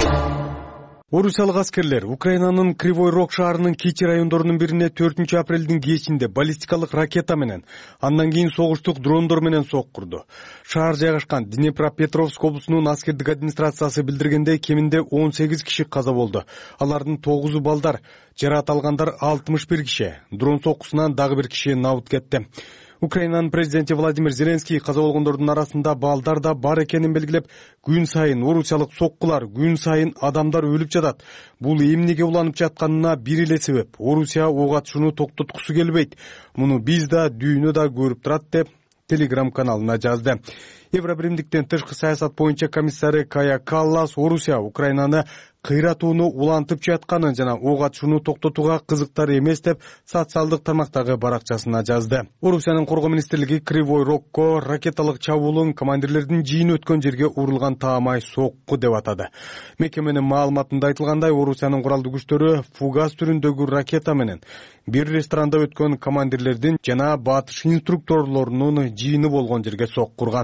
Орусиялык аскерлер Украинанын Кривой Рог шаарынын кичи райондорунун бирине төртүнчү апрелдин кечинде баллистикалык ракета менен, андан кийин согуштук дрондор менен сок курду. Шаар жайгашкан Днепропетровск облусунун аскердик администрациясы билдиргендей кеминде он сегиз киши каза болду. Алардын тогузу балдар, жараат алгандар алтымыш бир киши. Дрон соккусунан дагы бир киши набыт кетти. Украинанын президенти Владимир Зеленский каза болгондордун арасында балдар да бар экенин белгилеп, күн сайын орусиялык соккулар, күн сайын адамдар өлүп жатат. Бул эмнеге уланып жатканына бир эле себеп. Орусия ого атышууну токтоткусу келбейт. Муну биз да, дүйнө да көрүп турат деп Telegram каналына жазды. Евробиримдиктен тышкы саясат боюнча комиссары Кая Каллас Орусия Украинаны кыйратууну улантып жатканын жана ого атышууну токтотууга кызыктар эмес деп социалдык тармактагы баракчасына жазды. Орусиянын коргоо министрлиги Кривой Рогко ракеталык чабуулун командирлердин жыйыны өткөн жерге урулган таамай сокку деп атады. Мекеменин маалыматында айтылгандай, Орусиянын куралдуу күчтөрү фугас түрүндөгү ракета менен бир ресторанда өткөн командирлердин жана батыш инструкторлорунун жыйыны болгон жерге сок курган.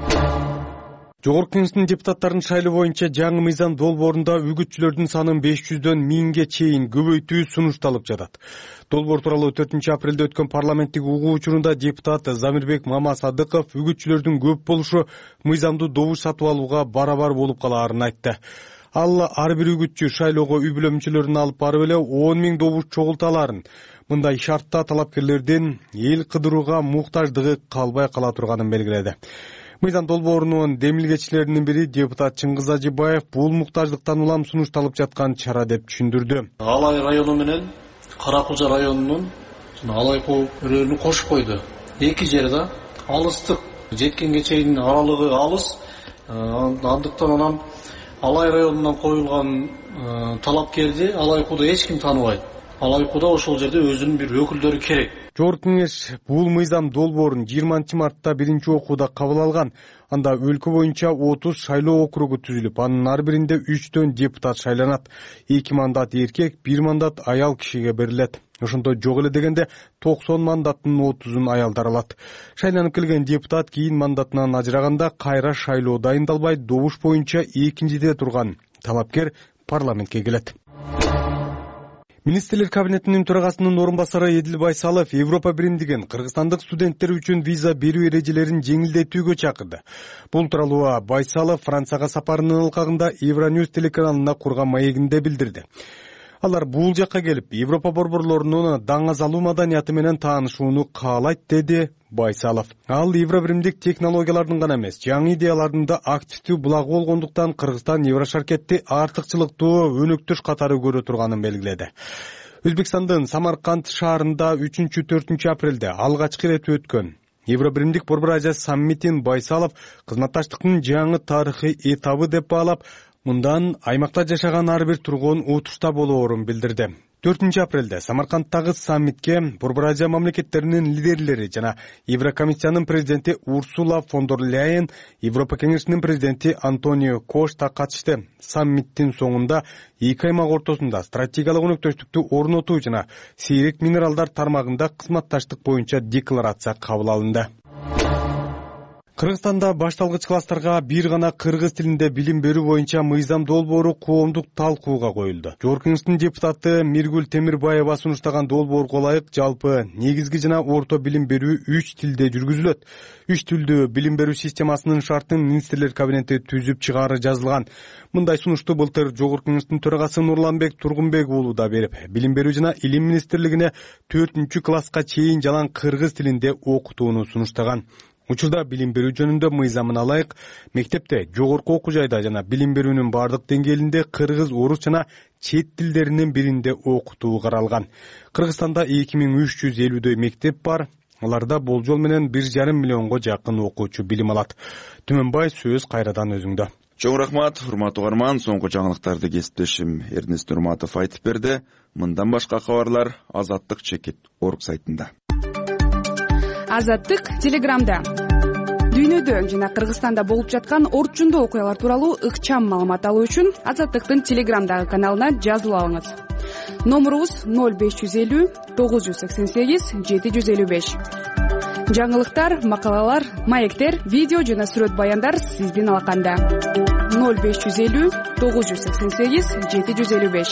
Жогорку Кеңештин депутаттарынын шайлоо боюнча жаңы мыйзам долбоорунда үгүтчүлөрдүн санын беш жүздөн миңге чейин көбөйтүү сунушталып жатат. Долбоор тууралуу төртүнчү апрелде өткөн парламенттик угуу учурунда депутат Замирбек Мамасадыков үгүтчүлөрдүн көп болушу мыйзамдуу добуш сатып алууга барабар болуп калаарын айтты. Ал ар бир үгүтчү шайлоого үй бүлө мүчөлөрүн алып барып эле он миң добуш чогулта аларын, мындай шартта талапкерлердин эл кыдырууга муктаждыгы калбай кала турганын белгиледи. Мыйзам долбоорунун демилгечилеринин бири депутат Чыңгыз Ажибаев бул муктаждыктан улам сунушталып жаткан чара деп түшүндүрдү. Алай району менен Каракулжа районунун жана Алайкуу районун кошуп койду. Эки жер да алыстык, жеткенге чейин аралыгы алыс. Андыктан анан Алай районунан коюлган талапкерди Алайкууда эч ким тааныбайт. Алайкууда ошол жерде өзүнүн бир өкүлдөрү керек. Жогорку Кеңеш бул мыйзам долбоорун жыйырманчы мартта биринчи окууда кабыл алган. Анда өлкө боюнча отуз шайлоо округу түзүлүп, анын ар биринде үчтөн депутат шайланат. эки мандат эркек, бир мандат аял кишиге берилет. Ошондо жок эле дегенде токсон мандаттын отузун аялдар алат. Шайланып келген депутат кийин мандатынан ажыраганда кайра шайлоо дайындалбай добуш боюнча экинчиде турган талапкер парламентке келет. Министрлер кабинетинин төрагасынын орун басары Эдил Байсалов Европа биримдигин кыргызстандык студенттер үчүн виза берүү эрежелерин жеңилдетүүгө чакырды. Бул тууралуу Байсалов Францияга сапарынын ылкагында Евроньюз телеканалына курган маегинде билдирди. Алар бул жакка келип, Европа борборлорунун даңазалуу маданияты менен таанышууну каалайт, деди Байсалов. Ал евробиримдик технологиялардын гана эмес, жаңы идеялардын да активдүү булагы болгондуктан Кыргызстан Еврошаркетти артыкчылыктуу өнөктөш катары көрө турганын белгиледи. Өзбекстандын Самарканд шаарында үчүнчү төртүнчү апрелде алгачкы ирет өткөн Евробиримдик Борбор Азия саммитин Байсалов кызматташтыктын жаңы тарыхый этабы деп баалап, мындан аймакта жашаган ар бир тургун утушта болоорун билдирди. төртүнчү апрелде Самаркандтагы саммитке Борбор Азия мамлекеттеринин лидерлери жана Еврокомиссиянын президенти Урсула фон дер Ляйен, Европа кеңешинин президенти Антонио Кошта катышты. Саммиттин соңунда эки аймак ортосунда стратегиялык өнөктөштүктү орнотуу жана сейрек минералдар тармагында кызматташтык боюнча декларация кабыл алынды. Кыргызстанда башталгыч класстарга бир гана кыргыз тилинде билим берүү боюнча мыйзам долбоору коомдук талкууга коюлду. Жогорку Кеңештин депутаты Миргүл Темирбаева сунуштаган долбоорго ылайык жалпы негизги жана орто билим берүү үч тилде жүргүзүлөт. Үч тилдүү билим берүү системасынын шартын министрлер кабинети түзүп чыгаары жазылган. Мындай сунушту былтыр Жогорку Кеңештин төрагасы Нурланбек Тургунбек уулу да берип, билим берүү жана илим министрлигине төртүнчү класска чейин жалаң кыргыз тилинде окутууну сунуштаган. Учурда билим берүү жөнүндө мыйзамына ылайык мектепте, жогорку окуу жайда жана билим берүүнүн бардык деңгээлинде кыргыз, орус жана чет тилдеринин биринде окутуу каралган. Кыргызстанда эки миң үч жүз элүүдөй мектеп бар. Аларда болжол менен бир жарым миллионго жакын окуучу билим алат. Түмөнбай, сөз кайрадан өзүңдө. Чоң рахмат, урматтуу угарман. Соңку жаңылыктарды кесиптешим Эрнест Нурматов айтып берди. Мындан башка кабарлар Азаттык чекит орг сайтында. Азаттык Телеграмда. Дүйнөдө жана Кыргызстанда болуп жаткан орчундуу окуялар тууралуу ыкчам маалымат алуу үчүн Азаттыктын Телеграмдагы каналына жазылып алыңыз. Номурубуз ноль беш жүз элүү тогуз жүз сексен сегиз жети жүз элүү беш. Жаңылыктар, макалалар, маектер, видео жана сүрөт баяндар сиздин алаканда. ноль беш жүз элүү тогуз жүз сексен сегиз жети жүз элүү беш.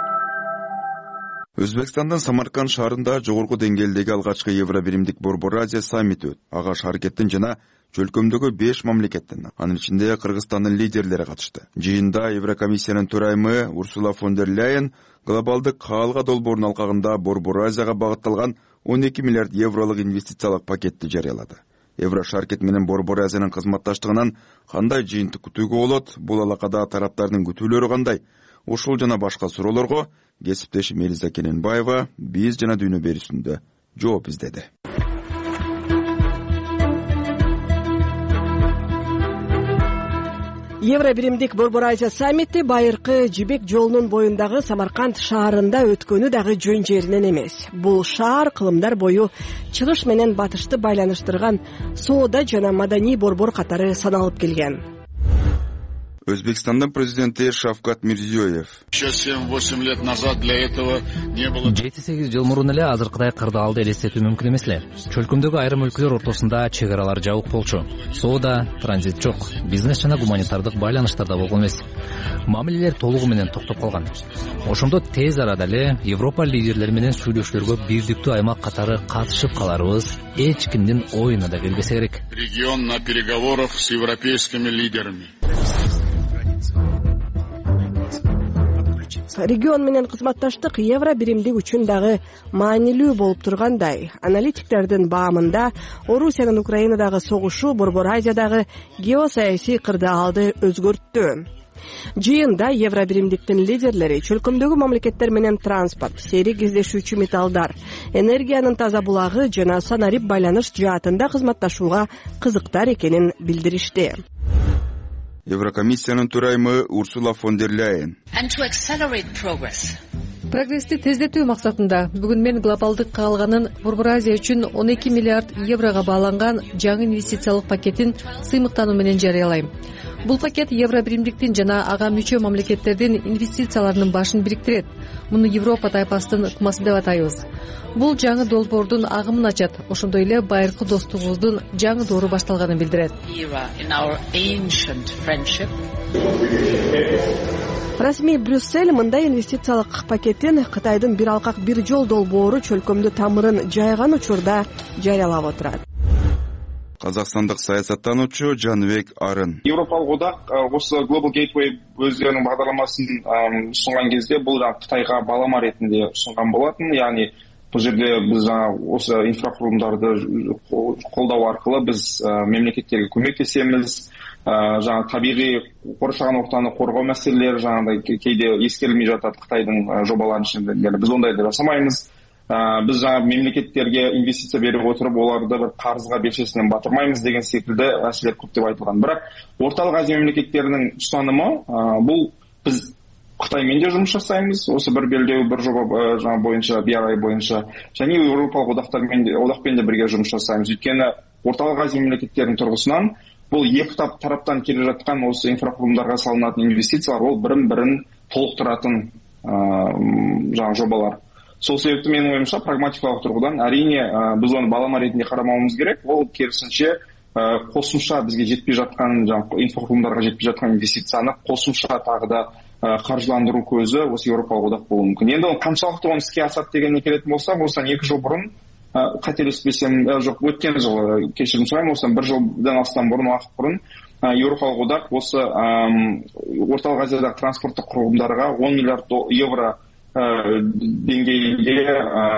Өзбекстандын Самарканд шаарында жогорку деңгээлдеги алгачкы Евробиримдик Борбор Азия саммити өтүп, ага шаркеттин жана чөлкөмдөгү беш мамлекеттен, анын ичинде Кыргызстандын лидерлери катышты. Жыйында Еврокомиссиянын төрайымы Урсула фон дер Ляйен глобалдык каалга долбоорунун алкагында Борбор Азияга багытталган он эки миллиард евролук инвестициялык пакетти жарыялады. Еврошаркет менен Борбор Азиянын кызматташтыгынан кандай жыйынтык күтүүгө болот? Бул алакада тараптардын күтүүлөрү кандай? Ушул жана башка суроолорго кесиптешим Элиза Кененбаева биз жана дүйнө берүүсүндө жооп издеди. Евробиримдик Борбор Азия саммити байыркы Жибек жолунун боюндагы Самарканд шаарында өткөнү дагы жөн жеринен эмес. Бул шаар кылымдар бою чыгыш менен батышты байланыштырган соода жана маданий борбор катары саналып келген. Өзбекстандын президенти Шавкат Мирзиёев жети сегиз жыл мурун эле азыркыдай кырдаалды элестетүү мүмкүн эмес эле. Чөлкөмдөгү айрым өлкөлөр ортосунда чек аралар жабык болчу. Соода, транзит жок, бизнес жана гуманитардык байланыштар да болгон эмес. Мамилелер толугу менен токтоп калган. Ошондо тез арада эле Европа лидерлери менен сүйлөшүүлөргө бирдиктүү аймак катары катышып каларыбыз эч кимдин оюна да келбесе керек. Регион на переговорах с европейскими лидерами. Регион менен кызматташтык Евробиримдик үчүн дагы маанилүү болуп тургандай. Аналитиктердин баамында Орусиянын Украинадагы согушу Борбор Азиядагы геосаясий кырдаалды өзгөрттү. Жыйында Евробиримдиктин лидерлери чөлкөмдөгү мамлекеттер менен транспорт, сейрек издешүүчү металлдар, энергиянын таза булагы жана санарип байланыш жаатында кызматташууга кызыктар экенин билдиришти. Еврокомиссиянын төрайымы Урсула фон дер Ляйен. Прогрессти тездетүү максатында бүгүн мен глобалдык каалганын Борбор Азия үчүн он эки миллиард еврого бааланган жаңы инвестициялык пакетин сыймыктануу менен жарыялайм. Бул пакет Евробиримдиктин жана ага мүчө мамлекеттердин инвестицияларынын башын бириктирет. Муну Европа тайпасынын ыкмасы деп атайбыз. Бул жаңы долбоордун агымын ачат, ошондой эле байыркы достугубуздун жаңы доору башталганын билдирет. расмий Брюссель мындай инвестициялык пакеттин Кытайдын бир алкак бир жол долбоору чөлкөмдү тамырын жайган учурда жарыялап отурат. Казакстандык саясаттануучу Жанбек Арын. Европалык одак осы Global Gateway өздерінің бағдарламасын ұсынған кезде бұл Қытайға балама ретінде ұсынған болатын. Яғни бұл жерде біз осы инфрақұрылымдарды қолдау арқылы біз мемлекеттерге көмектесеміз. Жаңа табиғи қоршаған ортаны қорғау мәселелері жаңағыдай кейде ескерілмей жатады Қытайдың жобаларының ішінде. Біз ондайды жасамаймыз. Біз жаңа мемлекеттерге инвестиция беріп отырып, оларды бір қарызға белшесінен батырмаймыз деген секілді мәселелер көп деп айтылған. Бірақ орталық Азия мемлекеттерінің ұстанымы бұл біз Қытаймен де жұмыс жасаймыз, осы бір белдеу бір жоба жаңа бойынша, би ар ай бойынша, және еуропалық одақтармен де одақпен де бірге жұмыс жасаймыз. Өйткені орталық Азия мемлекеттерінің тұрғысынан бұл екі тараптан келе жатқан осы инфрақұрылымдарға салынатын инвестициялар ол бірін-бірін толықтыратын жаңа жобалар. Сол себепті менің ойымша прагматикалық тұрғыдан әрине біз оны балама ретінде қарамауымыз керек. Ол керісінше қосымша бізге жетпей жатқан инфрақұрылымдарға жетпей жатқан инвестицияны қосымша тағы да қаржыландыру көзі осы еуропалық одақ болуы мүмкін. Енді ол қаншалықты оны іске асады дегеніне келетін болсақ, осыдан екі жыл бұрын қателеспесем, жоқ өткен жылы кешірім сұраймын, осыдан бір жылдан астам бұрын уақыт бұрын еуропалық одақ осы орталық Азиядағы транспорттық құрылымдарға он миллиард евро деңгейінде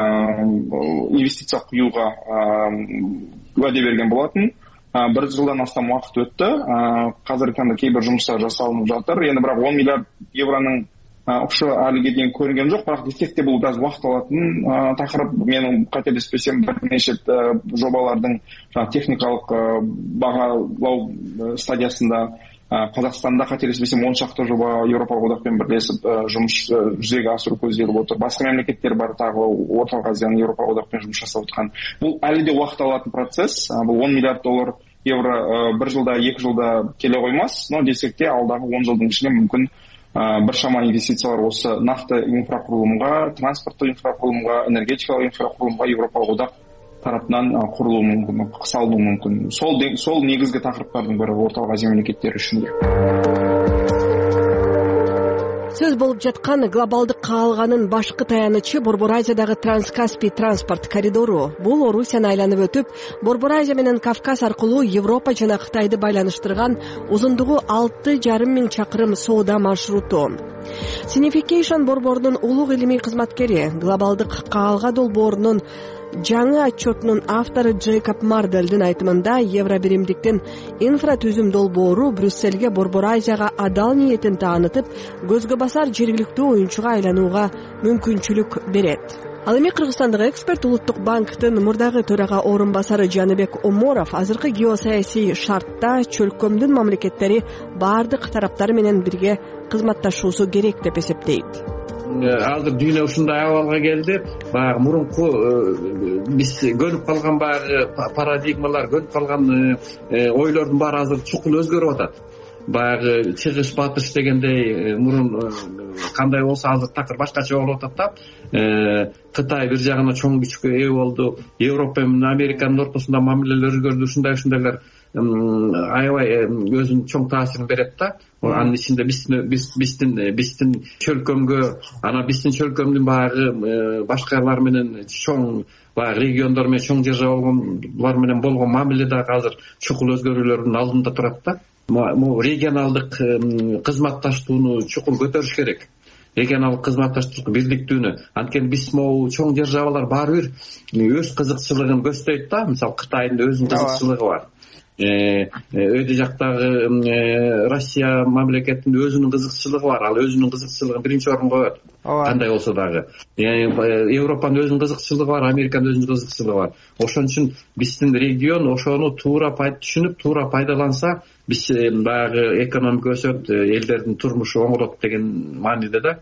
инвестиция құюға уәде берген болатын. Бір жылдан астам уақыт өтті. Қазіргі таңда кейбір жұмыстар жасалынып жатыр. Енді бірақ он миллиард евроның ұшы әліге дейін көрінген жоқ, бірақ десек те бұл біраз уақыт алатын тақырып. Менің қателеспесем бірнеше жобалардың техникалық бағалау стадиясында Қазақстанда қателеспесем он шақты жоба Еуропалық одақпен бірлесіп жұмыс жүзеге асыру көзделіп отыр. Басқа мемлекеттер бар тағы орталық Азияның Еуропалық одақпен жұмыс жасап отқан. Бұл әлі де уақыт алатын процесс. Бұл он миллиард доллар евро бір жылда, екі жылда келе қоймас. Но десек те алдағы он жылдың ішінде мүмкін біршама инвестициялар осы нақты инфрақұрылымға, транспорттық инфрақұрылымға, энергетикалық инфрақұрылымға Еуропалық одақ тарапынан құрылуы мүмкін, салынуы мүмкін. Сол, сол негізгі тақырыптардың бірі орталық Азия мемлекеттері үшін де. Сөз болып жатқан глобалдық каалганын башкы таянычы Борбор Азиядағы Транскаспий транспорт коридору. Бул Орусияны айланып өтүп, Борбор Азия менен Кавказ аркылуу Европа жана Кытайды байланыштырган узундугу алты жарым миң чакырым соода маршруту. Signification борборунун улуг илимий кызматкери, глобалдык каалга долбоорунун жаңы отчетунун автору Джейкоб Мардельдин айтымында евробиримдиктин инфратүзүм долбоору Брюссельге Борбор Азияга адал ниетин таанытып, көзгө басар жергиликтүү оюнчуга айланууга мүмкүнчүлүк берет. Ал эми Кыргызстандагы эксперт Улуттук банктын мурдагы төрага орун басары Жаныбек Оморов азыркы геосаясий шартта чөлкөмдүн мамлекеттери бардык тараптар менен бирге кызматташуусу керек деп эсептейт. Азыр дүйнө ушундай абалга келди. Баягы мурунку биз көнүп калган баягы парадигмалар, көнүп калган ойлордун баары азыр чукул өзгөрүп атат. Баягы чыгыш батыш дегендей мурун кандай болсо азыр такыр башкача болуп атат да. Кытай бир жагынан чоң күчкө ээ болду. Европа менен Американын ортосунда мамилелер өзгөрдү. Ушундай ушундайлар аябай өзүнүн чоң таасирин берет да. Анын ичинде биздин биздин биздин чөлкөмгө, анан биздин чөлкөмдүн баягы башкалар менен чоң баягы региондор менен чоң державалар менен болгон мамиле дагы азыр чукул өзгөрүүлөрдүн алдында турат да. Могу регионалдык кызматташтууну чукул көтөрүш керек. Регионалдык кызматташтык бирликтүүнү. Анткени биз могу чоң державалар баары бир өз кызыкчылыгын көздөйт да. Мисалы Кытайдын өзүнүн кызыкчылыгы бар. Өйдө жактагы Россия мамлекетинин өзүнүн кызыкчылыгы бар. Ал өзүнүн кызыкчылыгын биринчи орунга коет. Кандай болсо дагы. Европанын өзүнүн кызыкчылыгы бар, Американын өзүнүн кызыкчылыгы бар. Ошон үчүн биздин регион ошону туура түшүнүп, туура пайдаланса, биз баягы экономика өсөт, элдердин турмушу оңолот деген мааниде да.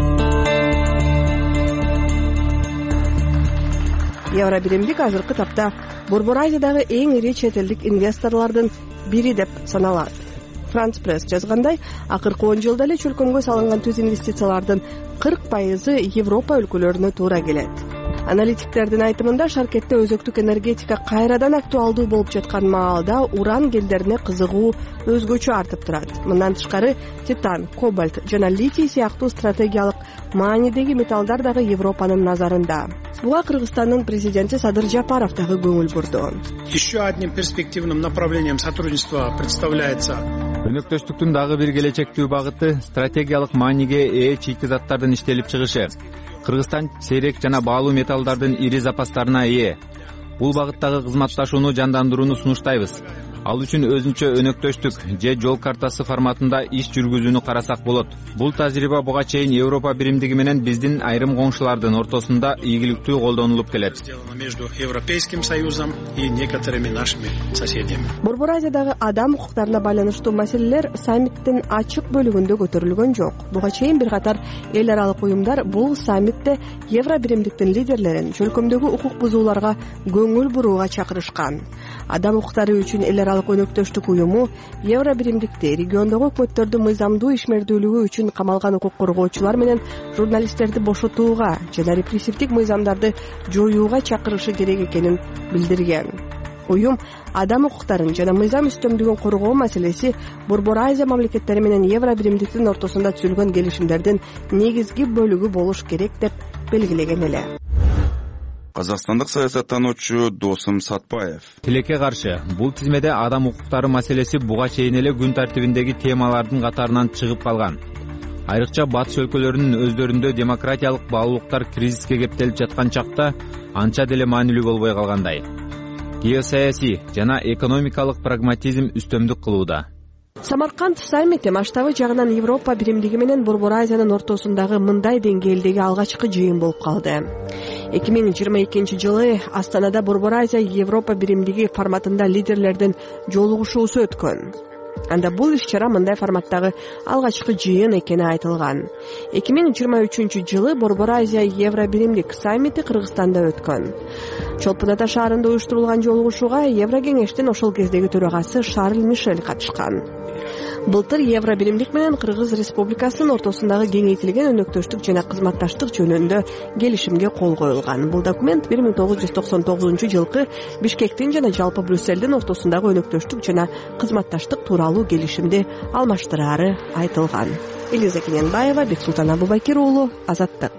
Евробиримдик азыркы тапта Борбор Азиядагы эң ири чет элдик инвесторлордун бири деп саналат. Франц Пресс жазгандай, акыркы он жылда эле чөлкөмгө салынган түз инвестициялардын кырк пайызы Европа өлкөлөрүнө туура келет. Аналитиктердин айтымында Шаркетте өзөктүк энергетика кайрадан актуалдуу болуп жаткан маалда уран кендерине кызыгуу өзгөчө артып турат. Мындан тышкары титан, кобальт жана литий сыяктуу стратегиялык маанидеги металлдар дагы Европанын назарында. Буга Кыргызстандын президенти Садыр Жапаров дагы көңүл бурду. Еще одним перспективным направлением сотрудничества представляется өнөктөштүктүн дагы бир келечектүү багыты стратегиялык мааниге ээ чийки заттардын иштелип чыгышы. Кыргызстан сейрек жана баалуу металлдардын ири запастарына ээ. Бул багыттагы кызматташууну жандандырууну сунуштайбыз. Ал үчүн өзүнчө өнөктөштүк же жол картасы форматында иш жүргүзүүнү карасак болот. Бул тажрыйба буга чейин Европа биримдиги менен биздин айрым коңшулардын ортосунда ийгиликтүү колдонулуп келет. Между Европейским Союзом и некоторыми нашими соседями. Борбор Азиядагы адам укуктарына байланыштуу маселелер саммиттин ачык бөлүгүндө көтөрүлгөн жок. Буга чейин бир катар эл аралык уюмдар бул саммитте Евро биримдиктин лидерлерин чөлкөмдөгү укук бузууларга көңүл бурууга чакырышкан. Адам укуктары үчүн эл аралык өнөктөштүк уюму Евро биримдикти региондогу өкмөттөрдүн мыйзамдуу ишмердүүлүгү үчүн камалган укук коргоочулар менен журналисттерди бошотууга жана репрессивдик мыйзамдарды жоюуга чакырышы керек экенин билдирген. Уюм адам укуктарын жана мыйзам үстөмдүгүн коргоо маселеси Борбор Азия мамлекеттери менен Евро биримдиктин ортосунда түзүлгөн келишимдердин негизги бөлүгү болуш керек деп белгилеген эле. Казакстандык саясаттануучу Досум Сатпаев тилекке каршы бул тизмеде адам укуктары маселеси буга чейин эле күн тартибиндеги темалардын катарынан чыгып калган. Айрыкча батыш өлкөлөрүнүн өздөрүндө демократиялык баалуулуктар кризиске кептелип жаткан чакта анча деле маанилүү болбой калгандай. Геосаясий жана экономикалык прагматизм үстөмдүк кылууда. Самарканд саммити масштабы жагынан Европа биримдиги менен Борбор Азиянын ортосундагы мындай деңгээлдеги алгачкы жыйын болуп калды. эки миң жыйырма экинчи жылы Астанада Борбор Азия Европа биримдиги форматында лидерлердин жолугушуусу өткөн. Анда бул иш-чара мындай форматтагы алгачкы жыйын экени айтылган. эки миң жыйырма үчүнчү жылы Борбор Азия Евро биримдик саммити Кыргызстанда өткөн. Чолпон Ата шаарында уюштурулган жолугушууга Евро кеңештин ошол кездеги төрагасы Шарль Мишель катышкан. Былтыр Евро биримдик менен Кыргыз Республикасынын ортосундагы кеңейтилген өнөктөштүк жана кызматташтык жөнүндө келишимге кол коюлган. Бул документ бир миң тогуз жүз токсон тогузунчу жылкы Бишкектин жана жалпы Брюссельдин ортосундагы өнөктөштүк жана кызматташтык тууралуу келишимди алмаштырары айтылган. Элиза Кененбаева, Бексултан Абубакир уулу, Азаттык.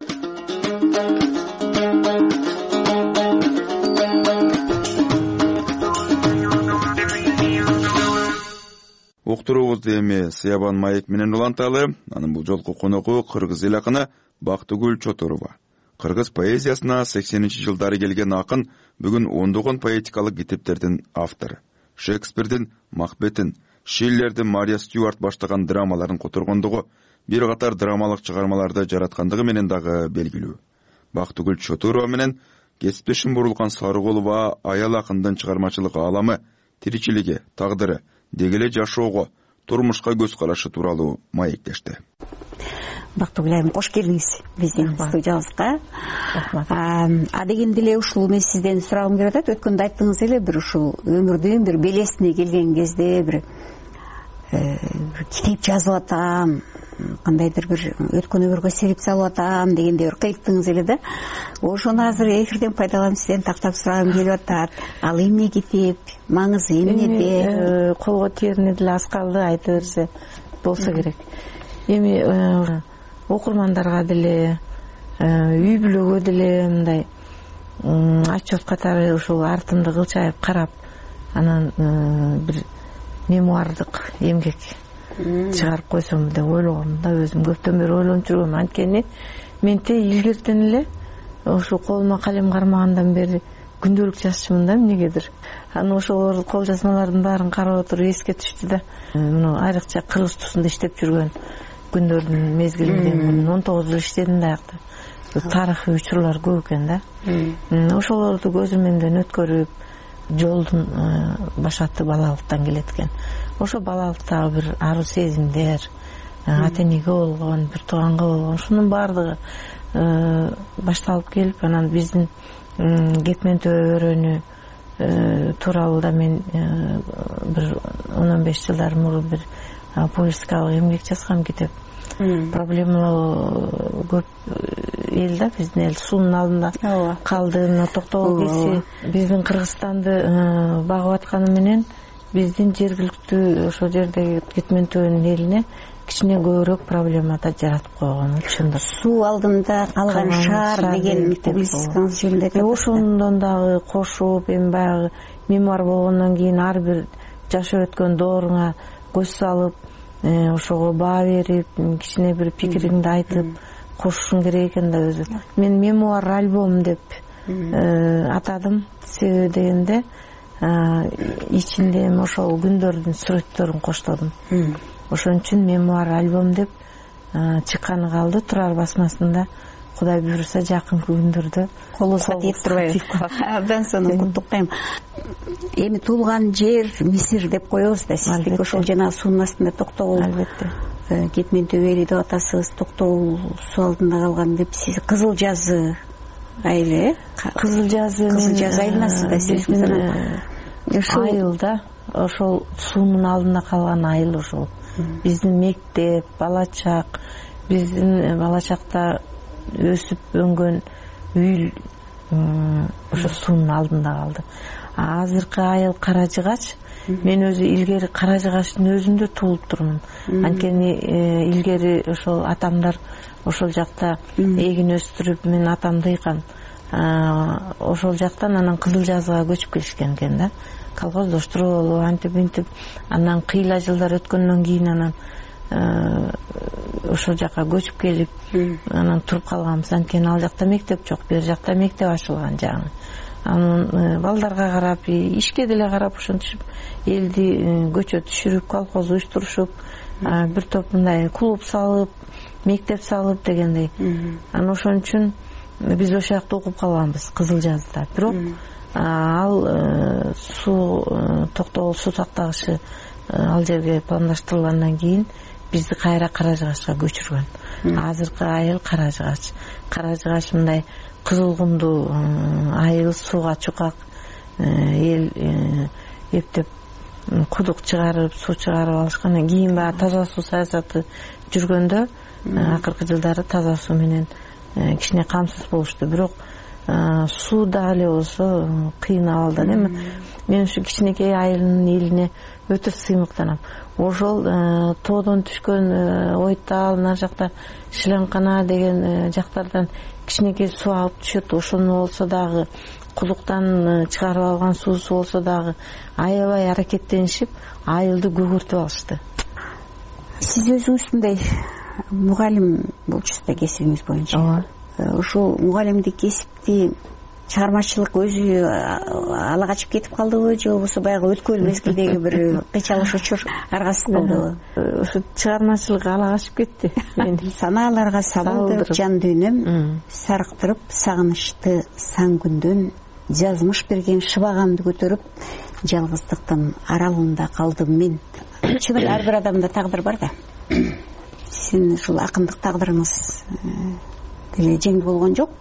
Уктуруубузду эми Сыябан маек менен уланталы. Анын бул жолку коногу кыргыз эл акыны Бактыгүл Чотурова. Кыргыз поэзиясына сексенинчи жылдары келген акын бүгүн ондогон поэтикалык китептердин автору. Шекспирдин Макбетин, Шиллердин Мария Стюарт баштаган драмаларын которгондугу, бир катар драмалык чыгармаларды жараткандыгы менен дагы белгилүү. Бактыгүл Чотурова менен кесиптешим бурулган Сарыголова аял акындын чыгармачылык ааламы, тиричилиги, тагдыры, дегеле жашоого, турмушка көз карашы тууралуу маектешти. Бактыгүл айым, кош келиңиз биздин студиябызга. Адегенде эле ушул мен сизден сурагым келип атат. Өткөндө айттыңыз эле, бир ушул өмүрдүн бир белесине келген кезде бир китеп жазып атам, кандайдыр бир өткөн өмүргө серип салып атам дегенде бир кыйыптыңыз эле да. Ошону азыр эфирден пайдаланып сизден тактап сурагым келип атат. Ал эмне китеп, маңызы эмнеде? Колго тиерине деле аз калды, айта берсе болсо керек. Эми окурмандарга деле, үй бүлөгө деле мындай отчет катары ушул артымды кылчайып карап, анан бир мемуардык эмгек чыгарып койсом деп ойлогом да, өзүм көптөн бери ойлонуп жүргөм. Анткени мен те илгертен эле ошо колума калем кармагандан бери күндөлүк жазчумун да эмнегедир. Анан ошол кол жазмалардын баарын карап отуруп эске түштү да. Муну айрыкча Кыргыз тусунда иштеп жүргөн күндөрдүн мезгилинде мен он тогуз жыл иштедим да аякта. Тарыхый учурлар көп экен да. Ошолорду көзүм менден өткөрүп, жолдун башаты балалыктан келет экен. Ошо балалыктагы бир ару сезимдер, ата энеге болгон, бир тууганга болгон, ушунун баардыгы башталып келип, анан биздин кетмен төбөрөнү тууралуу да мен бир он он беш жылдар мурун бир повестикалык эмгек жазгам, китеп. Проблемалуу көп эл да, биздин эл суунун алдында калды. Мына токтогул келсе, биздин Кыргызстанды багып атканы менен биздин жергиликтүү ошол жердеги Кетментөбүнүн элине кичине көбүрөөк проблемада жаратып койгон чындык. Суу алдында калган шаар деген публицистикаңыз жөнүндө ошондон дагы кошуп, эми баягы мемуар болгондон кийин ар бир жашап өткөн дооруңа көз салып, ошого баа берип, кичине бир пикириңди айтып кошушуң керек экен да өзү. Мен мемуар альбом деп атадым. Себеби дегенде ичинде эми ошол күндөрдүн сүрөттөрүн коштодум. Ошон үчүн мемуар альбом деп чыкканы калды. Турар басмасында Кудай буйруса жакынкы күндөрдө колубузга тийип турбайбы. Абдан сонун куттуктайм. Эми туулган жер Мисир деп коебуз да. Сиздики ошол жанагы суунун астында Токтогул. Албетте. Кетментөбү эли деп атасыз. Токтогул суу алдында калган деп сиз Кызыл Жазы айылы, э? Кызыл Жазы, Кызыл Жазы айылынасыз да сиз. Айыл да, ошол суунун алдында калган айыл ошол. Биздин мектеп, бала чак, биздин бала чакта өсүп өнгөн үй ошо суунун алдында калды. Азыркы айыл Кара Жыгач. Мен өзү илгери Кара Жыгачтын өзүндө туулуп турмун. Анткени илгери ошол атамдар ошол жакта эгин өстүрүп, мен атам дыйкан. Ошол жактан анан Кызыл Жазыга көчүп келишкен экен да. Колхоздоштуруп алып, антип мынтип, анан кыйла жылдар өткөндөн кийин анан ошол жака көчүп келип, анан туруп калганбыз. Анткени ал жакта мектеп жок, бер жакта мектеп ачылган жаңы. Анан балдарга карап, ишке деле карап ошентип элди көчө түшүрүп, колхоз уюштурушуп, бир топ мындай клуб салып, мектеп салып дегендей. Анан ошон үчүн биз ошол жакта окуп калганбыз, Кызыл Жазда. Бирок ал суу Токтогул суу тактагычы ал жерге пландаштырылгандан кийин бизди кайра Кара Жыгачка көчүргөн. Азыркы айыл Кара Жыгач. Кара Жыгач мындай кызыл кумдуу айыл, сууга чукак эл эптеп кудук чыгарып, суу чыгарып алышкан. Кийин баягы таза суу саясаты жүргөндө акыркы жылдары таза суу менен кичине камсыз болушту. Бирок суу да эле болсо кыйын абалда. Эми мен ушу кичинекей айылдын элине өтө сыймыктанам. Ошол тоодон түшкөн Ойтал, нар жакта Шиленкана деген жактардан кичинекей суу алып түшөт. Ошону болсо дагы кудуктан чыгарып алган суусу болсо дагы аябай аракеттенишип, айылды көгөртүп алышты. Сиз өзүңүз мындай мугалим болчусуз да кесибиңиз боюнча. Ооба. Ушул мугалимдик кесипти чыгармачылык өзү ала качып кетип калдыбы, же болбосо баягы өткөн мезгилдеги бир кыйчалыш учур аргасыз болдубу? Ушу чыгармачылык ала качып кетти. Санааларга сабылдырып жан дүйнөм, сарыктырып сагынычты сан күндөн, жазмыш берген шыбагамды көтөрүп, жалгыздыктын аралында калдым мен. Чын ар бир адамда тагдыр бар да. Сиздин ушул акындык тагдырыңыз деле жеңил болгон жок.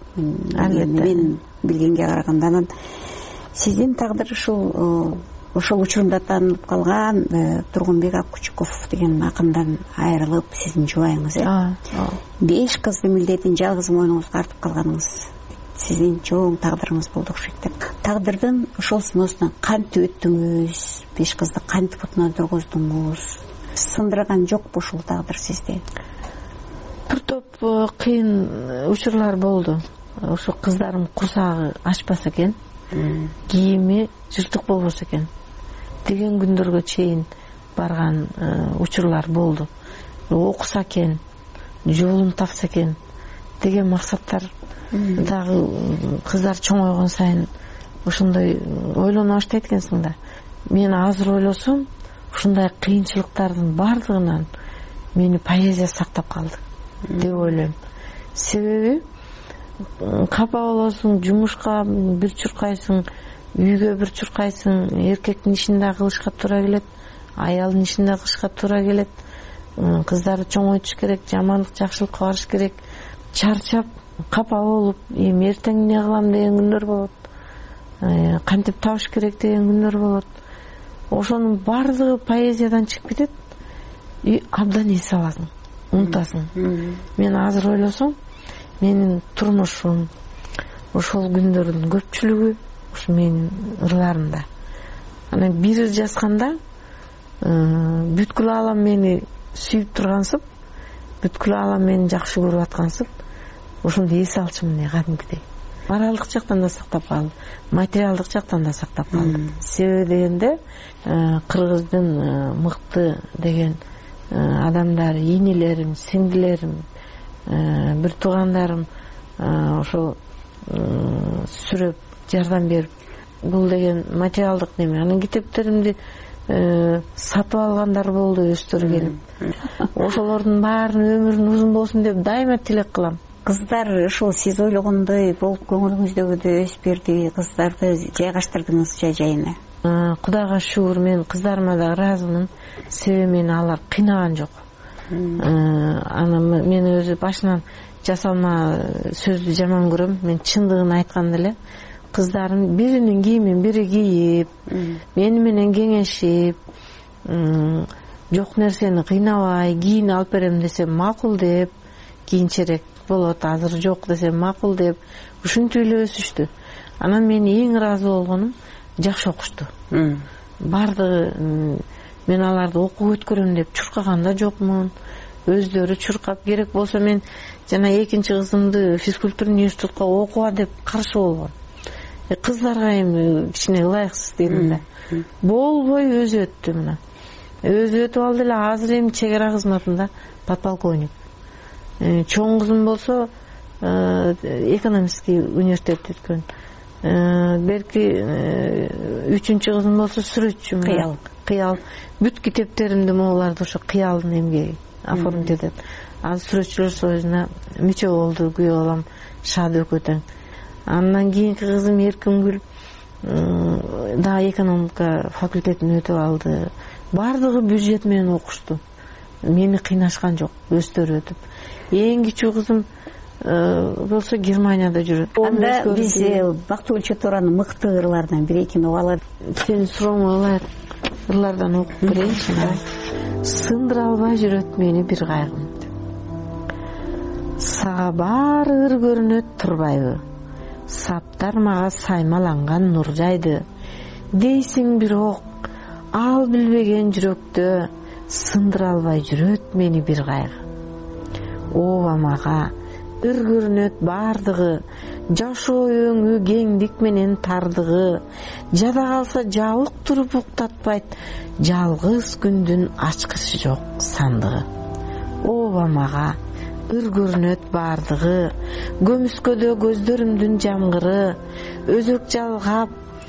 Мен билгенге караганда анан сиздин тагдыр ушул ошол учурунда таанылып калган Тургунбек Аккучуков деген акындан айрылып, сиздин жубайыңыз, э? Беш кызды милдетин жалгыз мойнуңузга артып калганыңыз сиздин чоң тагдырыңыз болду окшойт деп. Тагдырдын ошол сыноосунан кантип өттүңүз? Беш кызды кантип бутуна тургуздуңуз? Сындырган жокпу ушул тагдыр сизди? Бир топ кыйын учурлар болду. Ошо кыздарым курсагы ачпаса экен, кийими жыртык болбосо экен деген күндөргө чейин барган учурлар болду. Окуса экен, жолун тапса экен деген максаттар дагы кыздар чоңойгон сайын ошондой ойлоно баштайт экенсиң да. Мен азыр ойлосом, ушундай кыйынчылыктардын бардыгынан мени поэзия сактап калды деп ойлойм. Себеби капа болосуң, жумушка бир чуркайсың, үйгө бир чуркайсың, эркектин ишин да кылышка туура келет, аялдын ишин да кылышка туура келет, кыздарды чоңойтуш керек, жамандык жакшылыкка барыш керек. Чарчап, капа болуп, эми эртең эмне кылам деген күндөр болот, кантип табыш керек деген күндөр болот. Ошонун бардыгы поэзиядан чыгып кетет и абдан эс аласың, унутасың. Мен азыр ойлосом, менин турмушум, ошол күндөрдүн көпчүлүгү ушу менин ырларымда. Анан бир ыр жазганда бүткүл аалам мени сүйүп тургансып, бүткүл аалам мени жакшы көрүп аткансып, ошондо эс алчумун кадимкидей. Моралдык жактан да сактап калдым, материалдык жактан да сактап калдым. Себеби дегенде кыргыздын мыкты деген адамдары, ийнелерим, сиңдилерим, бир туугандарым ошол сүрөп жардам берип, бул деген материалдык неме. Анан китептеримди сатып алгандар болду өстөрү келип. Ошолордун баарынын өмүрүн узун болсун деп дайыма тилек кылам. Кыздар ушул сиз ойлогондой болуп көңүлүңүздөгүдөй өсүп берди, кыздарды жайгаштырдыңыз жай-жайына. Кудайга шүгүр, мен кыздарыма да ыраазымын. Себеби мени алар кыйнаган жок. Анан мен өзү башынан жасалма сөздү жаман көрөм. Мен чындыгын айтканда эле кыздарым биринин кийимин бири кийип, мени менен кеңешип, жок нерсени кыйнабай кийин алып берем десем макул деп, кийинчерээк болот, азыр жок десем макул деп, ушинтип эле өсүштү. Анан мен эң ыраазы болгонум жакшы окушту. Бардыгы мен аларды окууга өткөрөм деп чуркаган да жокмун. Өздөрү чуркап, керек болсо мен жана экинчи кызымды физкультура университетке окуга деп каршы болгом. Кыздарга эми кичине ылайыксыз дедим да. Болбой өзү өттү мына. Өзү өтүп алды эле, азыр эми чек ара кызматында подполковник. Чоң кызым болсо экономический университет өткөн. Берки үчүнчү кызым болсо сүрөтчү. Кыял. Кыял. Бүт китептеримди могуларды ошо кыялдын эмгеги оформить этет. Азыр сүрөтчүлөр союзуна мүчө болду, күйөө балам Шаады Өкөтең. Андан кийинки кызым Эркингүл дагы экономика факультетин өтүп алды. Бардыгы бюджет менен окушту. Мени кыйнашкан жок, өздөрү өтүп. Эң кичүү кызым болсо Германияда жүрөт. Анда биз Бактыгүл Чотуранын мыкты ырларынан бир экини угуп алат. Сени сурооңо ылайык ырлардан окуп берейинчи. Сындыра албай жүрөт мени бир кайгым. Сага баары ыр көрүнөт турбайбы? Саптар мага саймаланган нур жайды. Дейсиң бирок, ал билбеген жүрөктө сындыра албай жүрөт мени бир кайгы. Ооба мага ыр көрүнөт бардыгы, жашоо өңү кеңдик менен тардыгы. Жада калса жабык туруп уктатпайт, жалгыз күндүн ачкычы жок сандыгы. Ооба мага ыр көрүнөт бардыгы, көмүскөдө көздөрүмдүн жамгыры. Өзөк жалгап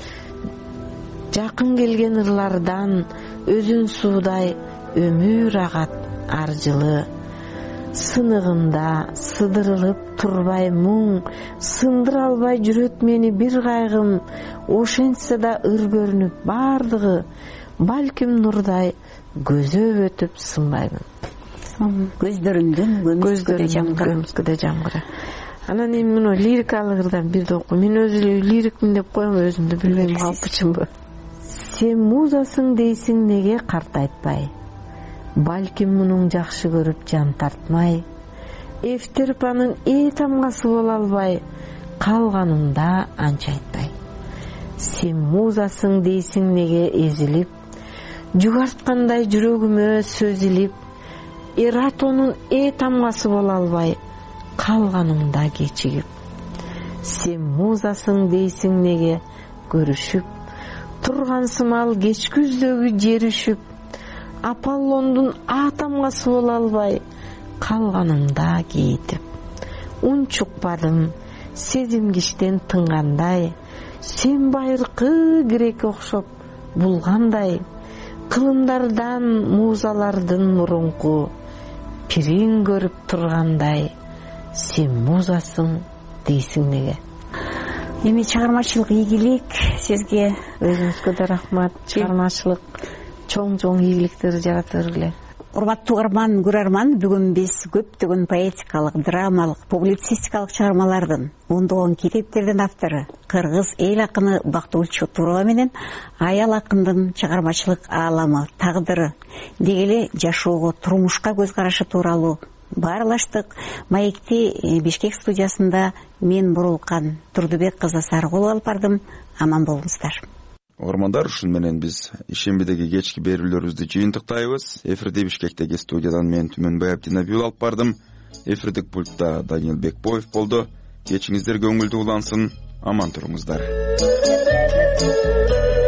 жакын келген ырлардан, өзүн суудай өмүр агат ар жылы. Сыныгында сыдырылып турбай муң, сындыра албай жүрөт мени бир кайгым. Ошентсе да ыр көрүнүп бардыгы, балким нурдай көзөп өтүп сынбаймын. Көздөрүмдүн көмүскөдө жамгыры. Көмүскөдө жамгыры. Анан эми мына лирикалык ырдан бирди окуйм. Мен өзү лирикмин деп коем, өзүмдү билбейм калпычымбы. Сен музасың дейсиң неге картайтпай? Балким мунуң жакшы көрүп жан тартмай. Эфтерпанын ээ тамгасы боло албай, калганымда анча айтпай. Сен музасың дейсиң неге эзилип, жугарткандай жүрөгүмө сөз илип. Эратонун ээ тамгасы боло албай, калганымда кечигип. Сен музасың дейсиң неге көрүшүп, турган сымал кеч күздөгү жер үшүп. Аполлондун а тамгасы боло албай, калганымда кейитип. Ун чукпадым, сезимгичтен тынгандай, сен байыркы грек окшоп булгандай. Кылымдардан музалардын мурунку, пириң көрүп тургандай. Сен музасың дейсиң неге. Эми чыгармачылык ийгилик сизге. Өзүңүзгө да рахмат. Чыгармачылык чоң-чоң ийгиликтерди жарата бергиле. Урматтуу угарман, көрөрман, бүгүн биз көптөгөн поэтикалык, драмалык, публицистикалык чыгармалардын, ондогон китептердин автору, кыргыз эл акыны Бактыгүл Чотурова менен аял акындын чыгармачылык ааламы, тагдыры, деги эле жашоого, турмушка көз карашы тууралуу баарлаштык. Маекти Бишкек студиясында мен Бурулкан Турдубек кызы Сарыгул алып бардым. Аман болуңуздар. Ормандар, ушун менен биз ишембидеги кечки берүүлөрүбүздү жыйынтыктайбыз. Эфирде Бишкектеги студиядан мен Түмөнбай Абдинабиул алып бардым. Эфирдик пультта Даниил Бекбоев болду. Кечиңиздер көңүлдүү улансын, аман туруңуздар.